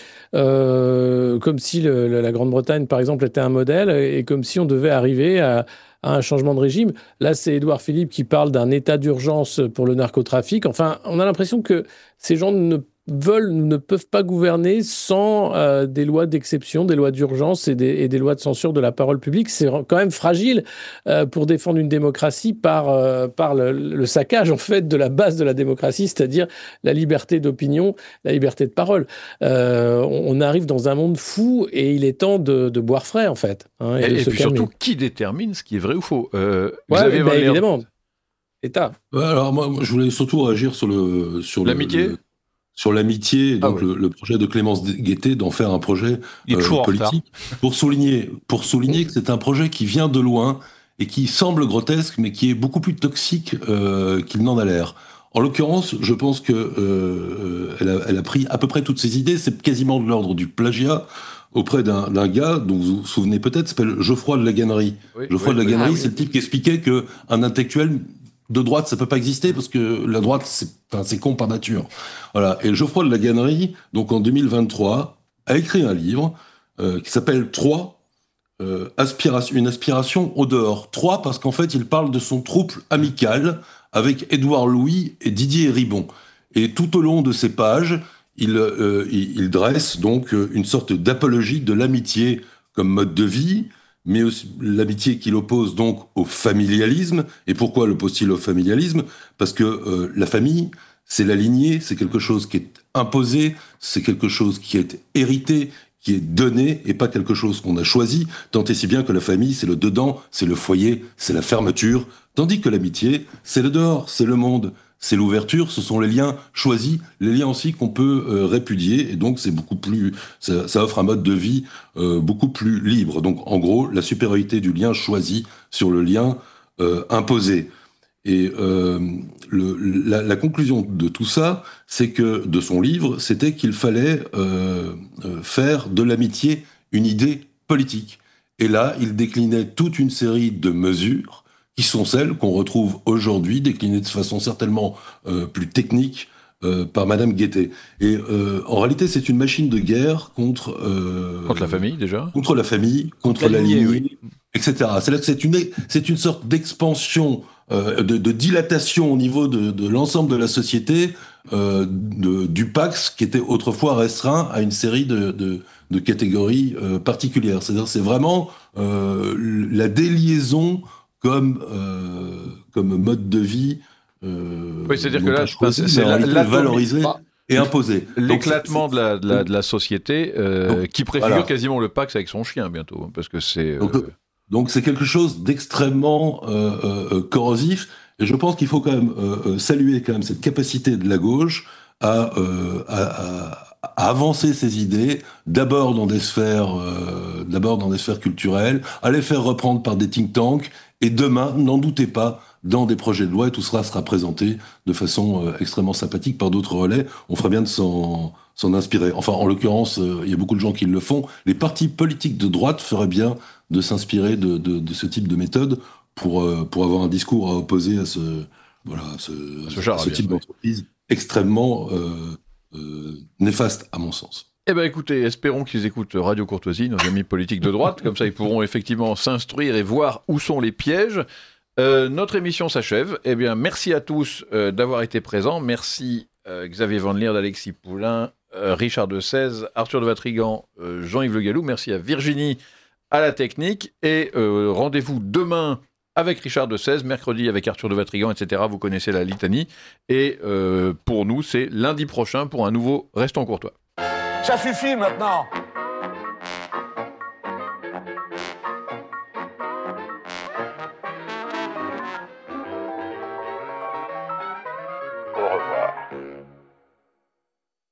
euh, comme si le, le, la Grande-Bretagne, par exemple, était un modèle et comme si on devait arriver à, à un changement de régime. Là, c'est Édouard Philippe qui parle d'un état d'urgence pour le narcotrafic. Enfin, on a l'impression que ces gens ne veulent, ne peuvent pas gouverner sans euh, des lois d'exception, des lois d'urgence et des, et des lois de censure de la parole publique. C'est quand même fragile euh, pour défendre une démocratie par, euh, par le, le saccage, en fait, de la base de la démocratie, c'est-à-dire la liberté d'opinion, la liberté de parole. Euh, on, on arrive dans un monde fou et il est temps de, de boire frais, en fait. Hein, et et de et se puis calmer. surtout, qui détermine ce qui est vrai ou faux euh, Ouais, Xavier bah, Van Leer, évidemment. État. Ouais, alors moi, moi, je voulais surtout réagir sur le sur le- L'amitié le- sur l'amitié, et donc Ah ouais. le, le projet de Clémence Guettet d'en faire un projet Il est euh, toujours en politique, pour souligner pour souligner que c'est un projet qui vient de loin et qui semble grotesque, mais qui est beaucoup plus toxique euh, qu'il n'en a l'air. En l'occurrence, je pense que euh, elle, a, elle a pris à peu près toutes ses idées. C'est quasiment de l'ordre du plagiat auprès d'un d'un gars dont vous vous souvenez peut-être, s'appelle Geoffroy de la Gannerie. Oui, Geoffroy oui, de la oui. Gannerie, Ah, oui. c'est le type qui expliquait que un intellectuel de droite, ça peut pas exister parce que la droite, c'est, enfin, c'est con par nature. Voilà. Et Geoffroy de la Gannerie, donc en deux mille vingt-trois, a écrit un livre euh, qui s'appelle Trois, euh, aspiration, une aspiration au dehors. Trois parce qu'en fait, il parle de son trouble amical avec Édouard Louis et Didier Ribon. Et tout au long de ces pages, il, euh, il, il dresse donc euh, une sorte d'apologie de l'amitié comme mode de vie, mais aussi l'amitié qu'il oppose donc au familialisme. Et pourquoi l'oppose-t-il au familialisme ? Parce que euh, la famille, c'est la lignée, c'est quelque chose qui est imposé, c'est quelque chose qui est hérité, qui est donné, et pas quelque chose qu'on a choisi, tant et si bien que la famille, c'est le dedans, c'est le foyer, c'est la fermeture, tandis que l'amitié, c'est le dehors, c'est le monde, c'est l'ouverture, ce sont les liens choisis, les liens aussi qu'on peut euh, répudier, et donc c'est beaucoup plus, ça, ça offre un mode de vie euh, beaucoup plus libre. Donc en gros, la supériorité du lien choisi sur le lien euh, imposé. Et euh, le, la, la conclusion de tout ça, c'est que de son livre, c'était qu'il fallait euh, euh, faire de l'amitié une idée politique. Et là, il déclinait toute une série de mesures qui sont celles qu'on retrouve aujourd'hui, déclinées de façon certainement euh, plus technique euh, par Madame Guettet. Et euh, en réalité, c'est une machine de guerre contre euh, Contre la famille, déjà contre la famille, contre, Contre la la lignée, lignée, et cetera. C'est là que c'est une c'est une sorte d'expansion, euh, de, de dilatation au niveau de, de l'ensemble de la société euh, de, du Pax, qui était autrefois restreint à une série de, de, de catégories euh, particulières. C'est-à-dire, c'est vraiment euh, la déliaison comme euh, comme mode de vie. Euh, Oui, c'est-à-dire non que là, pas choisi, c'est mais en la- réalité l'atomi- valorisé bah, et imposé. Donc, L'éclatement c'est- de la, de, la, de la société euh, Donc, qui préfigure voilà. quasiment le Pax avec son chien bientôt, hein, parce que c'est... euh, Donc, Donc c'est quelque chose d'extrêmement euh, euh, corrosif, et je pense qu'il faut quand même euh, euh, saluer quand même cette capacité de la gauche à, euh, à, à, à avancer ses idées, d'abord dans des sphères, euh, d'abord dans des sphères culturelles, à les faire reprendre par des think tanks, et demain, n'en doutez pas, dans des projets de loi, et tout cela sera présenté de façon euh, extrêmement sympathique par d'autres relais. On ferait bien de s'en s'en inspirer. Enfin, en l'occurrence, euh, il y a beaucoup de gens qui le font. Les partis politiques de droite feraient bien de s'inspirer de, de, de ce type de méthode pour, euh, pour avoir un discours à opposer à ce, voilà, à ce, À ce à charabia, ce type oui. d'entreprise extrêmement euh, euh, néfaste, à mon sens. Eh bien écoutez, espérons qu'ils écoutent Radio Courtoisie, nos amis politiques de droite, comme ça ils pourront effectivement s'instruire et voir où sont les pièges. Euh, notre émission s'achève. Eh bien, merci à tous euh, d'avoir été présents. Merci euh, Xavier Van Leer, d'Alexis Poulain, euh, Richard de Sèze, Arthur de Vatrigan, euh, Jean-Yves Le Gallou. Merci à Virginie à la technique. Et euh, rendez-vous demain avec Richard de Sèze, mercredi avec Arthur de Vatrigan, et cetera. Vous connaissez la litanie. Et euh, pour nous, c'est lundi prochain pour un nouveau Restons Courtois. Ça suffit maintenant.